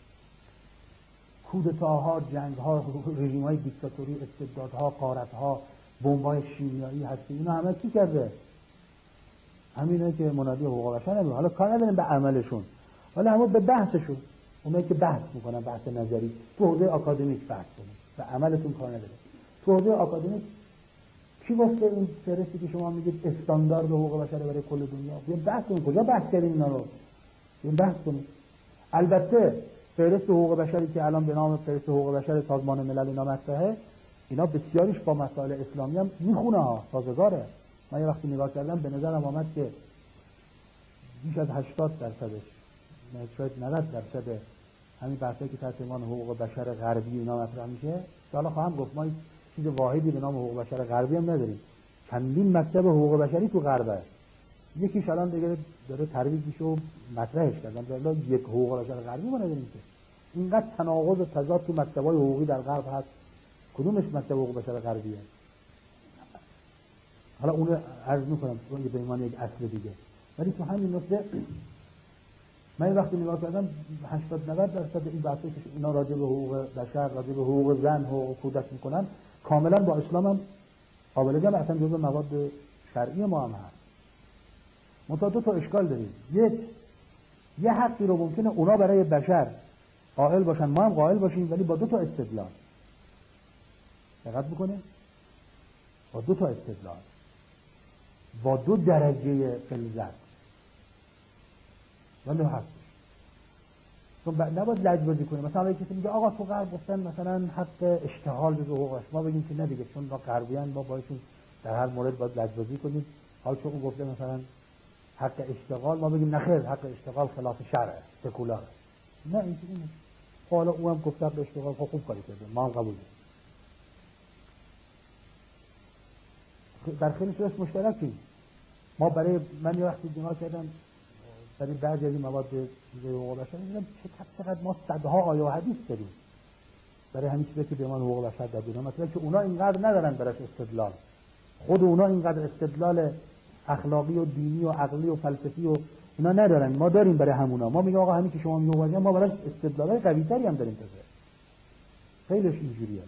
کودتاها، جنگ‌ها، رژیم‌های دیکتاتوری، استبدادها، غارت‌ها، بمب‌های شیمیایی هستی، اینا همه کی کرده؟ همینه که منادی حقوق بشر نمی‌کنه. حالا کار نداریم به عملشون. ولی همون به بحثشون، اونایی که بحث میکنن، بحث نظری تو حوزه آکادمیک بحث کنید و عملتون کار نداره. تو حوزه آکادمیک کی گفته این فهرستی که شما میگید استاندارد حقوق بشر برای کل دنیا؟ بیاین بحث کنیم. کجا بحث کردیم اینا رو؟ بیاین بحث کنیم. البته فهرست حقوق بشری که الان به نام فهرست حقوق بشر سازمان ملل اینا مطرحه، اینا بسیاریش با مسائل اسلامی هم میخونه ها، سازگاره. من یه وقتی نگاه کردم به نظرم آمد که بیش از هشتاد درصدش، شاید نود درصد همین بحثایی که تحت عنوان حقوق بشر غربی اینا مطرح میشه، حالا خواهم گفت ما چیز واحدی به نام حقوق بشر غربی هم نداریم. چندین مکتب حقوق بشری تو غرب هست. یکیش الان دیگه داره ترویج میشه و مطرحش کردن. والا یک حقوق بشر غربی ما نداریم که. اینقدر تناقض و تضاد تو مکتب‌های حقوقی در غرب هست. کدومش مکتب حقوق بشر غربیه؟ حالا اون رو عرض میکنم به عنوان یک اصل دیگه. ولی تو همین نکته من وقتی نگاه کردم هشتاد نود درصد این بحثایی که اینا راجع به حقوق بشر، راجع به حقوق زن، حقوق کودک میکنن کاملا با اسلام هم قابل جمع، اصلا جزء مواد شرعی ما هم هست. منتها دو تا اشکال داریم. یک، یه حقی رو ممکنه اونا برای بشر قائل باشن، ما هم قائل باشیم، ولی با دو تا استدلال. دقت بکنه، با دو تا استدلال، با دو درجه فلزت، ولی هست. چون نباید لجبازی کنیم. مثلا اگه کسی میگه آقا تو غرب گفتن مثلا حق اشتغال به حقوقش، ما بگیم که نه دیگه، چون با غربیان ما باشون در هر مورد باید لجبازی کنیم. حالا چون اون گفته مثلا حق اشتغال، ما بگیم نه خیر، حق اشتغال خلاف شرعه، سکولاره. نه اینجوری نیست. حالا اونم گفته حق اشتغال، خب خوب کاری کرده، ما هم قبول داریم. در خیلی صورت مشترکیم. ما برای من یه وقتی نگاه کردم برای بعضی از این مواد حقوق بشر، دیدم چقدر ما صدها آیه و حدیث داریم برای همین چیزی که به عنوان حقوق بشر در دنیا مثلا که اونا اینقدر ندارن براش استدلال. خود اونا اینقدر استدلال اخلاقی و دینی و عقلی و فلسفی و اینا ندارن، ما داریم برای همونا. ما میگیم آقا همین که شما میگید ما براش استدلالای قوی‌تری هم داریم. تازه خیلیش اینجوریه.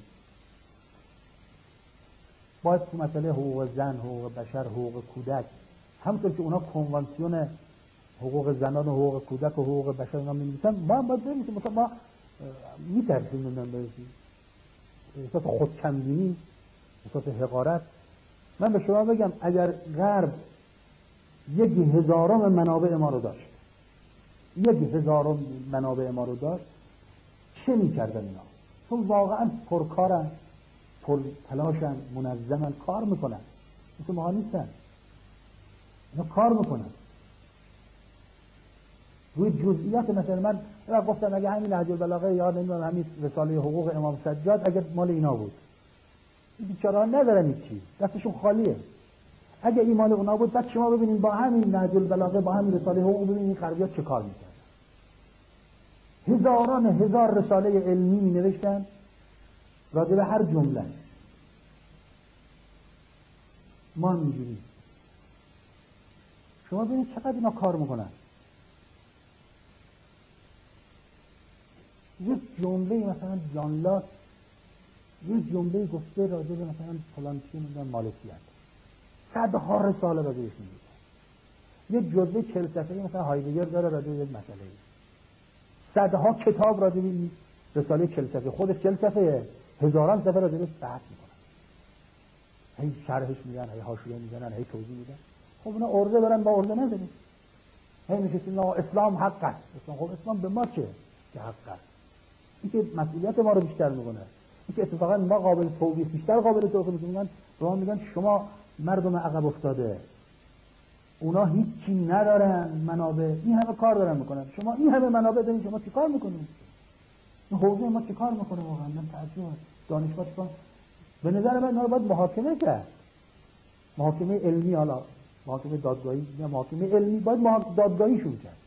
باید تو مسئله حقوق زن، حقوق بشر، حقوق کودک، همونطور که اونا کنوانسیون حقوق زنان و حقوق کودک و حقوق بشر اینا می‌نویسن، ما هم باید ببینیم مثلا ما می‌ترسیم نمی‌دونم برسیم احساس خودکمبینی، احساس حقارت. من به شما بگم اگر غرب یک هزارم منابع ما رو داشت، یک هزارم منابع ما رو داشت، چه می‌کردن اینا؟ چون واقعا پرکارن، پر تلاشن، منظمن، کار میکنن. مثل ما نیستن. اینا کار میکنن. روی جزئیات مثلا من را گفتم اگه همین نهج البلاغه یا نمیدونم همین رساله حقوق امام سجاد اگه مال اینا بود، این بیچاره‌ها ندارن هیچی، دستشون خالیه. اگه این مال اونا بود، بعد شما ببینید با همین نهج البلاغه، با همین رساله حقوق، ببینید غربی‌ها چه کار میکردن. هزاران هزار رساله علمی می نوشتن راجع به هر جمله. ما هم اینجوری. شما ببینید چقدر اینا کار میکنن. یک جمله مثلا جان لاک یک جمله گفته راجع به مثلا فلان چی میگن مالکیت، صدها رساله راجع بهش میگه. یک جزوه چهل صفحه‌ای مثلا هایدگر داره راجع به یک مسئله، صدها کتاب راجع به این رساله چهل صفحه‌ای، خودش چهل صفحه، هزاران صفحه راجع بهش بحث میکنن، هی شرحش میدن، هی حاشیه میزنن، هی توضیح میدن. خب اونا ارزه برن، با ارزه نداریم. هی میگن اسلام حق است. اسلام خب اسلام به ما چه که حق است؟ این که مسئولیت ما رو بیشتر میکنه. این که اتفاقا ما قابل توبیخ، بیشتر قابل توبیخ میگن. به ما میگن شما مردم عقب افتاده، اونا هیچی ندارن، منابع، این همه کار دارن میکنن، شما این همه منابع دارین، شما چی کار میکنید؟ این حوزه ما چی کار میکنه واقعا؟ من تعجب، دانشگاه چیکار؟ به نظر من اینا باید محاکمه کرد. محاکمه علمی، حالا محاکمه دادگاهی یا محاکمه علمی، باید دادگاهیشون کرد.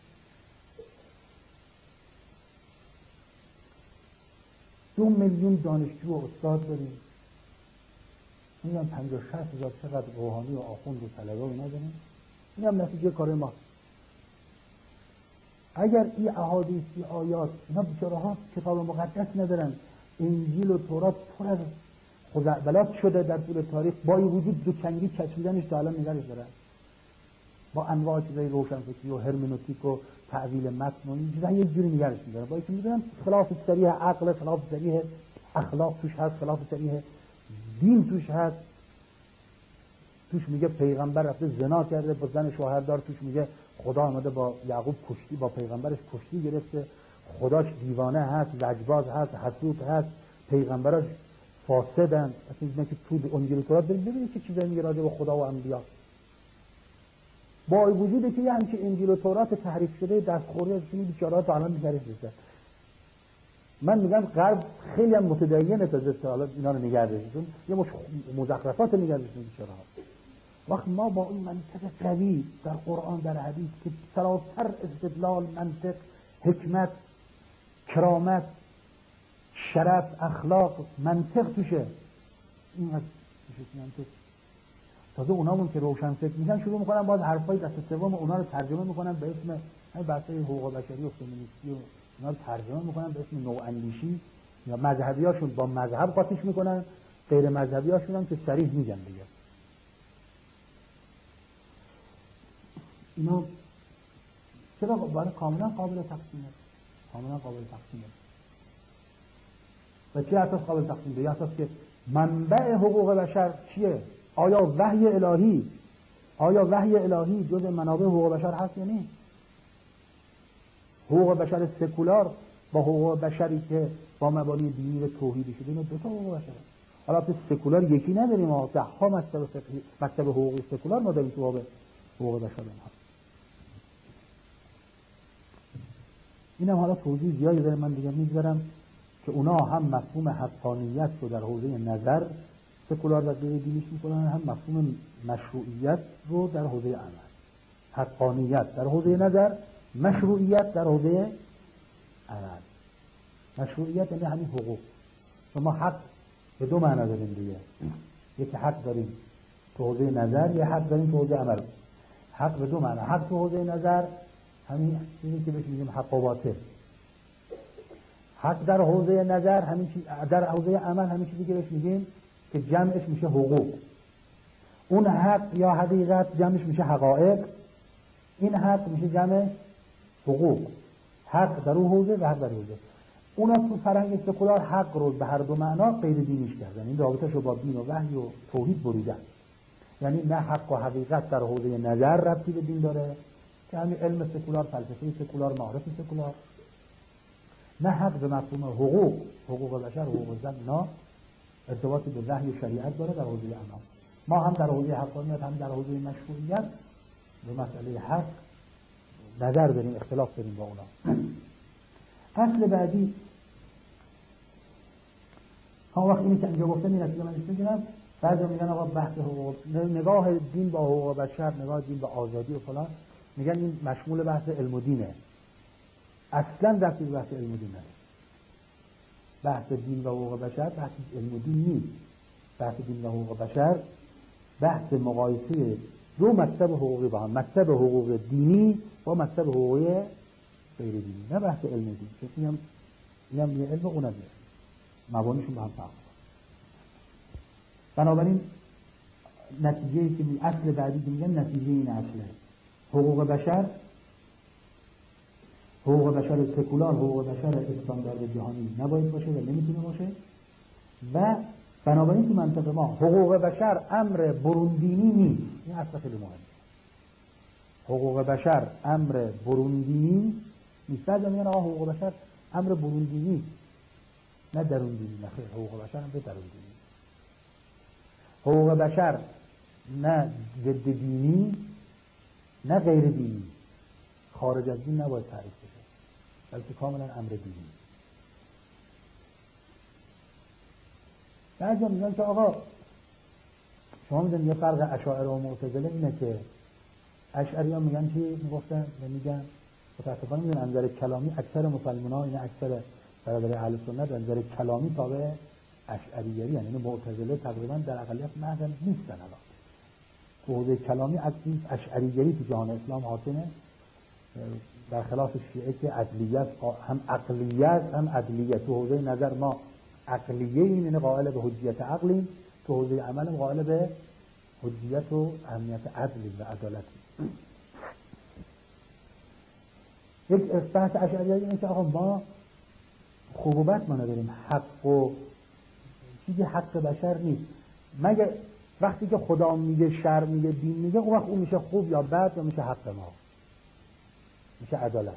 دو میلیون دانشجو و استاد داریم، میگم پنجاه شصت هزار چقدر روحانی و آخوند و طلبه و نداریم. این هم نتیجه کار ما. اگر این احادیث، این آیات، اینا بیچاره ها کتاب مقدس ندارن، انجیل و تورات پر از خزعبلات شده در طول تاریخ، با این وجود دو چنگی چسبیدنش تا الان نگرش دارن. با انواع چیزای روشنفکری و هرمنوتیک و تعویل متن و این چیزا یک جوری نگرش می‌دارن، با اینکه می‌دونن خلاف صریح عقل، خلاف صریح اخلاق توش هست، خلاف صریح دین توش هست. توش میگه پیغمبر رفته زنا کرده با زن شوهردار، توش میگه خدا آمده با یعقوب کشتی، با پیغمبرش کشتی گرفته، خداش دیوانه هست، لجباز هست، حسود هست، پیغمبراش فاسدن. اصلا اینه که تو انجیل و تورات ببینید چه چیزایی میگه راجع به خدا و انبیا. با وجودی که یعنی که انجیل و تورات تحریف شده دستخوری از این بیچاره‌ها تا الان نگرش داشتن. من میگم غرب خیلی هم متدینه تا زست حالا اینا رو نگه داشتن، یه مش مزخرفات نگه داشتن بیچاره‌ها. وقت ما با این منطق قوی در قرآن در حدیث که سراسر استدلال، منطق، حکمت، کرامت، شرف، اخلاق، منطق توشه، این از منطق. تازه اونامون که روشن فکر میشن شروع میکنن باز حرفای دست سوم اونا رو ترجمه میکنن به اسم همین بحثای حقوق بشری و فمینیستی و اونا رو ترجمه میکنن به اسم نواندیشی، یا مذهبیاشون با مذهب قاطیش میکنن، غیر مذهبیاشون هم که صریح میگن دیگه. اینا چرا برای کاملا قابل تقسیمه، کاملا قابل تقسیمه. و چه اساس قابل تقسیمه؟ یا اساس که منبع حقوق بشر چیه؟ آیا وحی الهی، آیا وحی الهی جز منابع حقوق بشر هست یا نه؟ حقوق بشر سکولار با حقوق بشری که با مبانی دینی و توحیدی شده، اینا دو تا حقوق بشره. حالا تو سکولار یکی نداریم، ما ده ها مکتب فقهی، مکتب حقوقی سکولار ما داریم تو باب حقوق بشر. اینم حالا توضیح زیادی داره، من دیگه میذارم که اونا هم مفهوم حقانیت رو در حوزه نظر سکولار و غیر دینیش میکنن، هم مفهوم مشروعیت رو در حوزه عمل. حقانیت در حوزه نظر، مشروعیت در حوزه عمل. مشروعیت یعنی همین حقوق. ما حق به دو معنی داریم دیگه، یکی حق داریم تو حوزه نظر، یه حق داریم تو حوزه عمل. حق به دو معنی، حق تو حوزه نظر همین چیزی که بهش میگیم حق و باطل. حق در حوزه نظر همین چیز، در حوزه عمل همین چیزی که بهش میگیم که جمعش میشه حقوق. اون حق یا حقیقت جمعش میشه حقایق، این حق میشه جمع حقوق. حق در اون حوزه و حق در حوزه. اونا تو فرهنگ سکولار حق رو به هر دو معنا غیر دینیش کردن، این رابطه شو با دین و وحی و توحید بریدن. یعنی نه حق و حقیقت در حوزه نظر ربطی به دین داره که همین علم سکولار، فلسفه سکولار، معرف سکولار، نه حق به مفهوم حقوق، حقوق بشر، حقوق زن، نه ارتباطی به وحی و شریعت داره در حوزه عمل. ما هم در حوزه حقانیت هم در حوزه مشروعیت به مسئله حق نظر داریم، اختلاف داریم با اونا. اصل بعدی ها وقت اینی که اینجا گفتم این اصلا من میگم، بعضی میگن آقا بحث حقوق، نگاه دین با حقوق بشر، نگاه دین با آزادی و فلان، میگن این مشمول بحث علم و دینه. اصلا ربطی به بحث علم و دین نداره. بحث دین و حقوق بشر بحث علم و دین نیست. بحث دین و حقوق بشر بحث مقایسه دو مکتب حقوقی با هم، مکتب حقوق دینی با مکتب حقوقی غیر دینی، نه بحث علم و دین. چون اینم اینم یه علم و اونم یه مبانیشون با هم فرق. بنابراین نتیجه‌ای که اصل بعدی که میگن نتیجه این اصله، حقوق بشر، حقوق بشر سکولار، حقوق بشر استاندارد جهانی نباید باشه و نمیتونه باشه. و بنابراین تو منطقه ما حقوق بشر امر بروندینی نیست. این اصل خیلی مهمه. حقوق بشر امر بروندینی نیست. بعضی میگن آقا حقوق بشر امر بروندینی نه دروندینی. نه خیر، حقوق بشر امر دروندینی. حقوق بشر نه ضد دینی نه غیر دینی، خارج از دین نباید تعریف بشه، بلکه کاملا امر دینی. بعضی میگن که آقا شما میدونید یه فرق اشاعره و معتزله اینه که اشعریان میگن چی میگفتن و میگن متاسفانه میگن انظر کلامی اکثر مسلمان‌ها، این اکثر برادر اهل سنت انظر کلامی تابع اشعریگری، یعنی معتزله تقریبا در اقلیت محض نیستن. الان تو حوزه کلامی اشعریگری تو جهان اسلام حاکمه، در خلاف شیعه که عدلیت، هم عقلیت هم عدلیت. تو حوزه نظر ما عقلیه این یعنی قائل به حجیت عقلی، تو حوزه عمل قائل به حجیت و اهمیت عدلی و عدالتی. یک بحث اشعریه اینه که آقا ما خوب و بد ما نداریم، حق و چیزی حق بشر نیست، مگه وقتی که خدا میگه شر میگه دین میگه اون وقت اون میشه خوب یا بد یا میشه حق ما، میشه عدالت.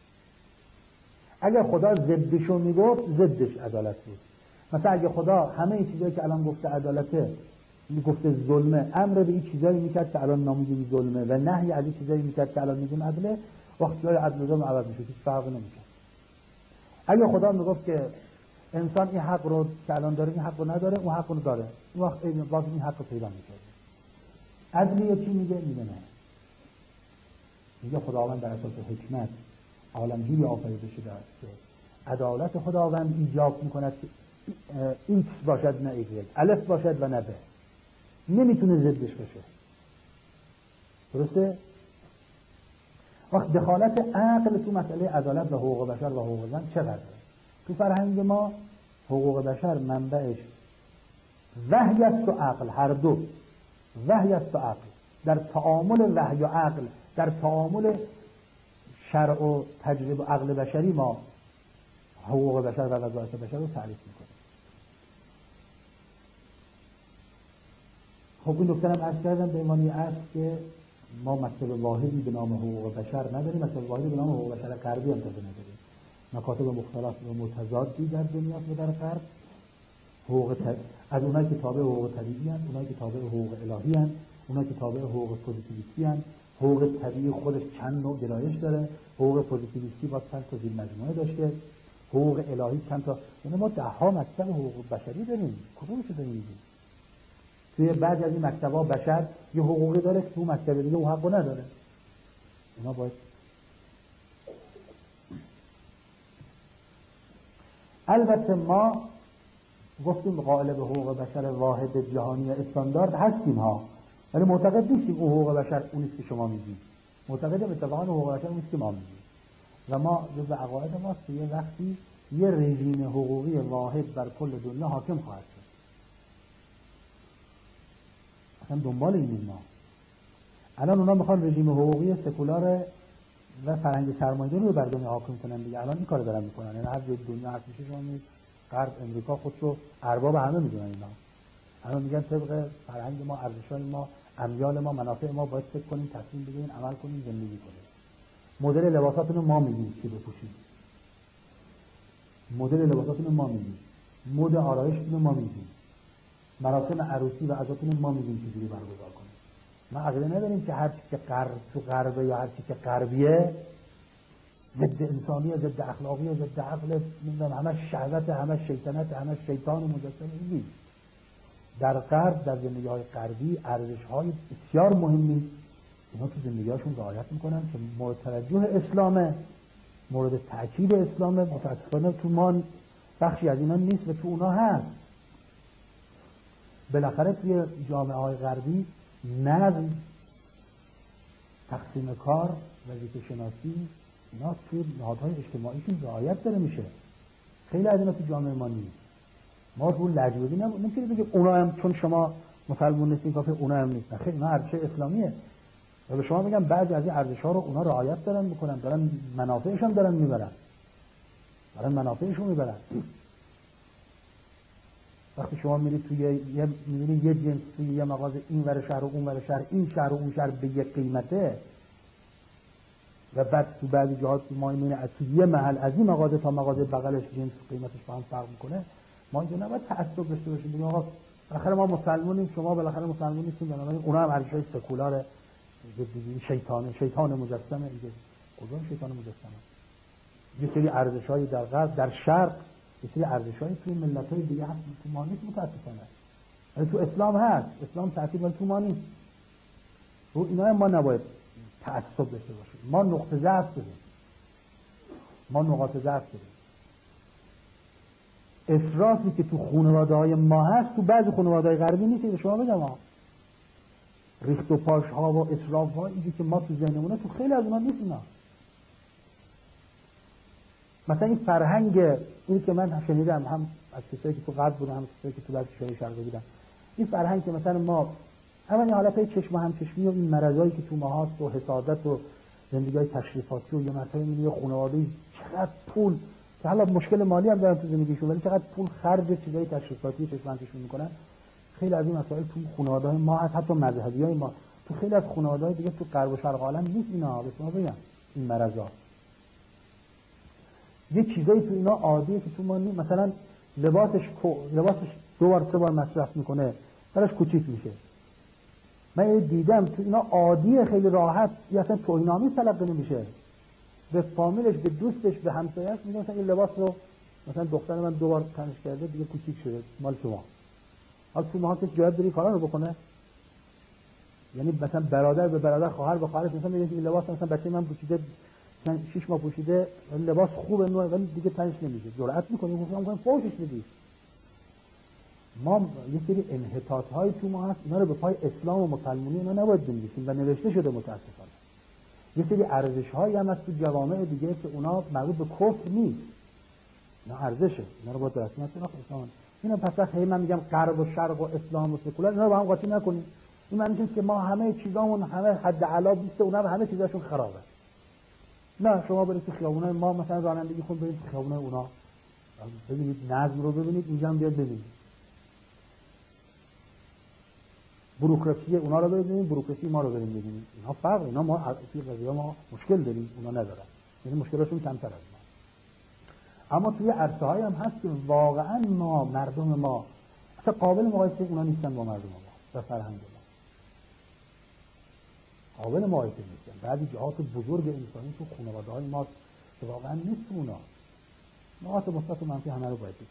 اگر خدا ضدشو میگفت ضدش عدالت بود. مثلا اگه خدا همه چیزایی که الان گفته عدالته میگفته ظلمه، امر به این چیزایی میکرد که الان نامیدیم ظلمه و نهی از این چیزایی میکرد که الان میگیم عدله، وقتی های عدل و ظلم عوض میشه، هیچ فرقی نمیکنه. اگه خدا میگفت که انسان این حق رو که الان داره این حق رو نداره، اون حق رو داره، اون وقت باز این حق رو پیدا میکنه. عدلیه چی میگه؟ میگه نه، میگه خداوند در اساس حکمت عالمگیری آفریده شده است که عدالت خداوند ایجاب میکند که ایکس باشد نه ایگرگ، الف باشد و نه ب، نمیتونه ضدش بشه. درسته؟ وقت دخالت عقل تو مسئله عدالت و حقوق بشر و حقوق زن چقدره؟ تو فرهنگ ما حقوق بشر منبعش وحی است و عقل، هر دو وحی است و عقل. در تعامل وحی و عقل، در تعامل شرع و تجربه و عقل بشری ما حقوق بشر و وظایف بشر رو تعریف میکنیم. خب این دکترم عرض کردم به عنوان اصل که ما مکتب واحدی به نام حقوق بشر نداریم، مکتب واحدی به نام حقوق بشر غربی هم نداریم. مکاتب مختلف و متضادی در دنیا و در غرب، حقوق ت... از اونایی که تابع حقوق طبیعی هستند، اونایی که تابع حقوق الهی هستند، اونایی که تابع حقوق پوزیتیویستی هستند. حقوق طبیعی خودش چند نوع گرایش داره، حقوق پوزیتیویستی با چند تا زیر مجموعه داشته، حقوق الهی چند تا، یعنی ما ده ها مکتب حقوق بشری داریم. کدومش رو داریم؟ توی بعضی از این مکتب‌ها بشر یه حقوقی داره که تو مکتب دیگه اون حقو نداره. اینا باید البته ما گفتیم قائل به حقوق بشر واحد جهانی استاندارد هستیم ها، ولی معتقد نیستیم اون حقوق بشر اونیست که شما میگید. معتقدیم اتفاقا حقوق بشر اونیست که ما میگیم و ما جز عقاید ما که یه وقتی یه رژیم حقوقی واحد بر کل دنیا حاکم خواهد شد. اصلا دنبال اینیم ما. الان اونا میخوان رژیم حقوقی سکولار و فرهنگ سرمایه‌داری رو بر دنیا حاکم کنن دیگه. الان این کارو دارن میکنن. یعنی هر جای دنیا هست میشه شما میگید غرب امریکا خودشو ارباب همه میدونن اینا. الان میگن طبق فرهنگ ما، ارزش‌های ما، امیال ما، منافع ما باید فکر کنیم، تصمیم بگیریم، عمل کنیم، زندگی کنیم. مدل لباساتون رو ما میگیم چی بپوشید. مدل لباساتون رو ما میگیم. مد آرایشتون رو ما میگیم. مراسم عروسی و عزاتون رو ما میگیم چجوری برگزار کنیم. ما عقیده نداریم که هر چی که غرب تو غربه یا هر چی که غربیه ضد انسانیه، ضد اخلاقیه، ضد عقل، نمیدونم همش شهوت، همش شیطنت، همش شیطان مجسم نیست. در غرب، در زندگی‌های غربی ارزش‌های بسیار مهمی اینا تو زندگی‌هاشون رعایت می‌کنن که مورد توجه اسلامه، مورد تأکید اسلامه. متأسفانه تو ما بخشی از اینا نیست و تو اونا هست. بالاخره توی جامعه‌های غربی نظم، تقسیم کار، وظیفه شناسی اینا توی نهادهای اجتماعیشون رعایت داره میشه. خیلی از اینا تو جامعه ما نیست. ما رو لجوزی نمی‌تونید بگید اونا هم چون شما مسلمان نیستین کافی اونا هم نیستن. خیلی اینا ارزش اسلامیه. و به شما میگم بعضی از این ارزش‌ها رو اونا رعایت دارن میکنن، دارن منافعشون دارن میبرن. دارن منافعشون میبرن. وقتی شما میرید توی یه میبینید یه جنس توی یه مغازه این ور شهر و اون ور شهر، این شهر و اون شهر به یک قیمته و بعد تو بعضی جاها تو ما میبینید از توی یه محل از این مغازه تا مغازه بغلش جنس قیمتش با هم فرق میکنه، ما اینجا نباید تعصب داشته باشیم بگیم آقا بالاخره ما مسلمانیم شما بالاخره مسلمان نیستین، بنابراین اونا هم ارزش‌های سکولار شیطان شیطان مجسمه دیگه. کدوم شیطان مجسمه؟ یه سری ارزش‌های در غرب، در شرق یه سری ارزش‌های توی ملت‌های دیگه هست تو ما نیست متأسفانه. ولی تو اسلام هست، اسلام تأکید ولی تو ما نیست. رو اینا ما نباید تعصب داشته باشیم. ما نقطه ضعف داریم. ما نقاط ضعف داریم. افراطی که تو خانواده‌های ما هست تو بعضی خانواده‌های غربی نیست. به شما بگم ها ریخت و پاش ها و اسراف ها اینجوری که ما تو ذهنمونه تو خیلی از اونها نیست. اینا مثلا این فرهنگ اینی که من شنیدم هم از کسایی که تو غرب بودن هم کسایی که تو بعضی جای شرقی بودن، این فرهنگ که مثلا ما اول حالتای چشم هم چشمی و این مرضایی که تو ما هست و حسادت و زندگی‌های تشریفاتی و یه مرتبه می‌بینی یه خانواده‌ای چقدر پول که حالا مشکل مالی هم دارن تو زندگیشون، ولی چقدر پول خرج چیزای تشریفاتی چشم‌اندازشون می‌کنن. خیلی از این مسائل تو خانواده‌های ما، حتی مذهبیای ما، تو خیلی از خانواده‌های دیگه تو غرب و شرق عالم نیست اینا. به شما بگم این مرضا یه چیزایی تو اینا عادیه که تو ما نیست. مثلا لباسش لباسش دو بار سه بار مصرف میکنه، براش کوچیک میشه. من دیدم تو اینا عادیه، خیلی راحت، یا اصلا توهین‌آمیز تلقی نمیشه. به فامیلش، به دوستش، به همسایه‌اش میگن مثلا این لباس رو مثلا دختر من دو بار تنش کرده دیگه کوچیک شده، مال شما. حالا تو ما کسی جواب بری کارا رو بکنه؟ یعنی مثلا برادر به برادر، خواهر به خواهرش مثلا میگه این لباس مثلا بچه من پوشیده مثلا شش ماه پوشیده، لباس خوبه نوع، ولی دیگه تنش نمیشه. جرأت می‌کنی مثلا میگن فوشش میدی. ما یه سری انحطاط‌های تو ما هست، اینا رو به پای اسلام و مسلمانی اینا نباید بنویسیم و نوشته شده متأسفانه. یه سری ارزش‌هایی هم هست تو جوامع دیگه که اونا مربوط به کفر نیست، اینا ارزشه، اینا رو باید رسمیت بخونیم. اینا پس وقت من میگم غرب و شرق و اسلام و سکولار، اینا رو با هم قاطی نکنیم. این معنی نیست که ما همه چیزامون همه حد اعلی بیست، اونا همه چیزاشون خرابه. نه، شما برید تو خیابونای ما مثلا رانندگی خود برید تو خیابونای اونا ببینید، نظم رو ببینید، اینجا هم بیاد ببینید. بوروکراسی اونا رو ببینید، بوروکراسی ما رو بریم ببینید. اینا فرق، اینا ما توی قضیه ما مشکل داریم، اونا ندارن. یعنی مشکلشون کمتر از ما. اما توی عرصه‌های هم هست که واقعا ما مردم ما اصلا قابل مقایسه اونا نیستن با مردم ما و فرهنگ ما. قابل مقایسه نیستن. بعضی جهات بزرگ انسانی تو خانواده‌های ما که واقعا نیست اونا. نقاط مثبت و منفی همه رو باید دید.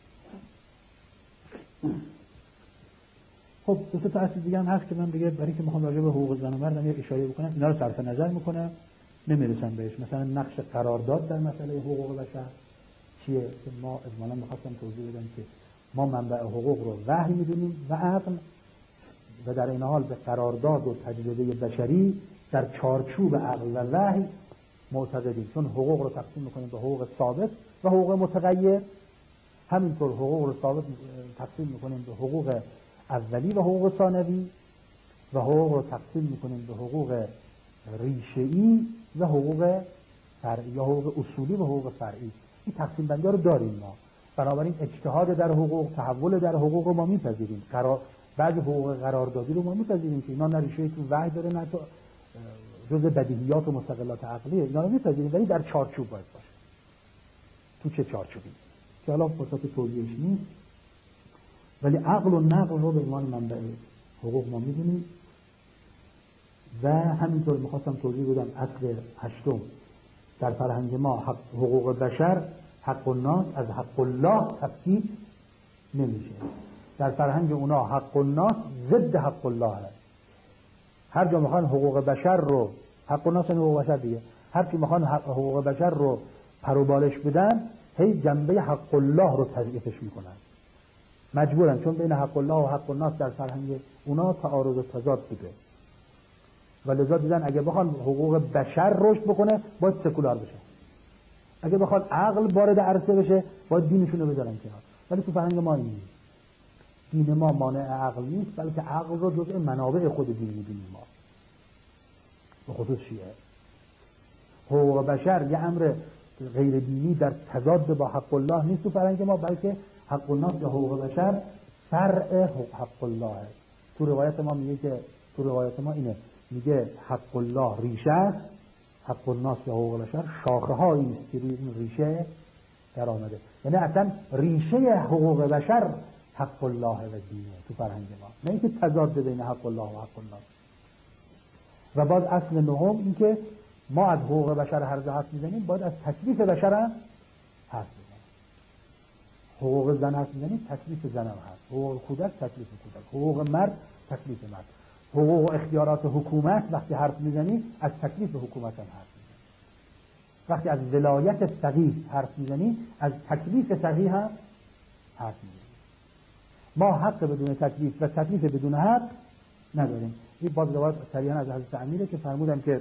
خب دو تا اصل دیگه هم هست که من دیگه برای که میخوام راجع به حقوق زن و مرد یه اشاره بکنم، اینا رو صرف نظر میکنم، نمیرسم بهش. مثلا نقش قرارداد در مسئله حقوق بشر چیه که ما اجمالا میخواستم توضیح بدم که ما منبع حقوق رو وحی میدونیم و عقل، و در این حال به قرارداد و تجربه بشری در چارچوب عقل و وحی معتقدیم، چون حقوق رو تقسیم میکنیم به حقوق ثابت و حقوق متغیر. همینطور حقوق رو ثابت تقسیم میکنیم به حقوق اولی و حقوق ثانوی، و حقوق رو تقسیم میکنیم به حقوق ریشه‌ای و حقوق فرعی یا حقوق اصولی و حقوق فرعی. این تقسیم بندی رو داریم ما. بنابراین اجتهاد در حقوق، تحول در حقوق رو ما میپذیریم. قرار بعضی حقوق قراردادی رو ما میپذیریم که اینا نه ریشه تو وحی داره نه تو جزء بدیهیات و مستقلات عقلیه، اینا رو میپذیریم، ولی در چارچوب باید باشه. تو چه چارچوبی که حالا فرصت توضیحش نیست، ولی عقل و نقل رو به عنوان منبع حقوق ما میدونیم. و همینطور میخواستم توضیح بدم اصل هشتم در فرهنگ ما حق حقوق بشر، حق الناس از حق الله تفکیک نمیشه. در فرهنگ اونا حق الناس ضد حق الله هست. هر جا میخوان حقوق بشر رو، حق الناس یعنی حقوق بشر دیگه، هر کی میخوان حقوق بشر رو پروبالش بدن، هی جنبه حق الله رو تضعیفش میکنن، مجبورن، چون بین حق الله و حق الناس در فرهنگ اونا تعارض و تضاد بوده و لذا دیدن اگه بخوان حقوق بشر رشد بکنه باید سکولار بشه، اگه بخواد عقل وارد عرصه بشه باید دینشون رو بذارن کنار. ولی تو فرهنگ ما این نیست. دین ما مانع عقل نیست، بلکه عقل رو جزء منابع خود دین می‌دونیم ما، به خصوص شیعه. حقوق بشر یه امر غیر دینی در تضاد با حق الله نیست تو فرهنگ ما، بلکه حق الناس یا حقوق بشر فرع حق الله هست. تو روایت ما میگه که تو روایت ما اینه، میگه حق الله ریشه است، حق الناس یا حقوق بشر شاخه هایی است که روی این ریشه در آمده. یعنی اصلا ریشه حقوق بشر حق الله و دینه تو فرهنگ ما، نه اینکه تضاد بین حق الله و حق الناس. و باز اصل نهم این که ما از حقوق بشر هر جا حرف میزنیم باید از تکلیف بشر هم حرف بزنیم. حقوق زن حرف میزنیم، تکلیف زن هم هست. حقوق کودک، تکلیف کودک. حقوق مرد، تکلیف مرد. حقوق و اختیارات حکومت وقتی حرف میزنی از تکلیف حکومت هم حرف میزنی. وقتی از ولایت فقیه حرف میزنی از تکلیف فقیه هم حرف میزنی. ما حق بدون تکلیف و تکلیف بدون حق نداریم. این باز روایت صریحاً از حضرت امیره که فرمودن که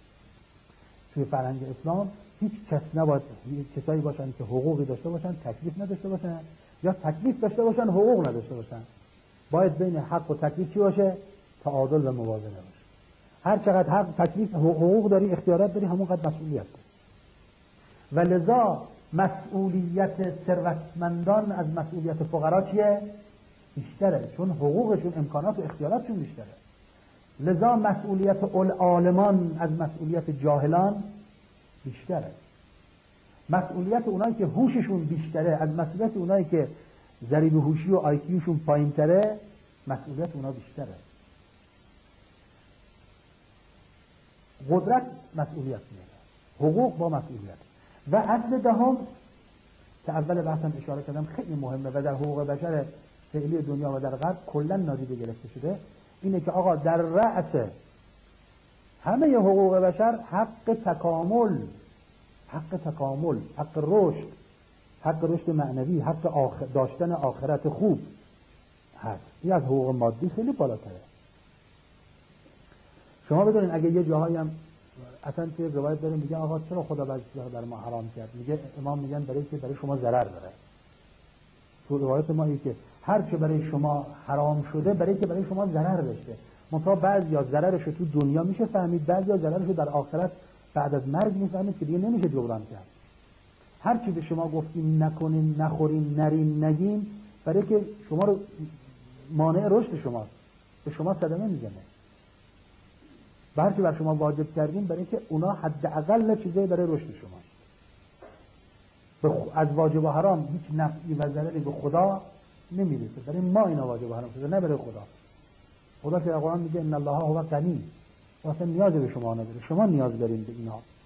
توی فرهنگ اسلام هیچ کس نباید کسایی باشن که حقوقی داشته باشن تکلیف نداشته باشن، یا تکلیف داشته باشن حقوق نداشته باشن. باید بین حق و تکلیف چی باشه؟ تعادل و موازنه باشه. هر چقدر حق تکلیف حقوق داری، اختیارات داری، همونقدر مسئولیت داری. و لذا مسئولیت ثروتمندان از مسئولیت فقرا چیه؟ بیشتره، چون حقوقشون، امکانات و اختیاراتشون بیشتره. لذا مسئولیت العالمان از مسئولیت جاهلان بیشتره. مسئولیت اونایی که هوششون بیشتره از مسئولیت اونایی که ضریب هوشی و آیکیوشون پایین‌تره، مسئولیت اونا بیشتره. قدرت مسئولیت میاره، حقوق با مسئولیت. و اصل دهم که اول بحثم اشاره کردم خیلی مهمه و در حقوق بشر فعلی دنیا و در غرب کلا نادیده گرفته شده، اینه که آقا در رأس همه حقوق بشر حق تکامل، حق تکامل، حق رشد، حق رشد معنوی، حق آخر داشتن آخرت خوب هست. این از حقوق مادی خیلی بالاتره. شما بدونین اگه یه جاهایی هم اصلا توی روایت داره میگه آقا چرا خدا بعضی چیزا در ما حرام کرد؟ میگه امام میگن برای که برای شما ضرر داره. تو روایت ما اینه که هر چه برای شما حرام شده برای که برای شما ضرر داشته. منتها بعضیا ضررش رو تو دنیا میشه فهمید، بعضیا ضررش رو در آخرت بعد از مرگ میفهمید که دیگه نمیشه جبران کرد. هر چی به شما گفتیم نکنین، نخورین، نرین، نگین، برای که شما رو مانع رشد شماست، به شما صدمه میزنه. هر چی بر شما واجب کردیم برای که اونا حداقل چیزایی برای رشد شماست. از واجب و حرام هیچ نفعی و ضرری به خدا نمیرسه، برای ما اینا واجب و حرام شده، نه برای خدا. خدا که در قرآن میگه ان الله هو غنی، اصلا نیاز به شما نداره، شما نیاز دارین به اینا.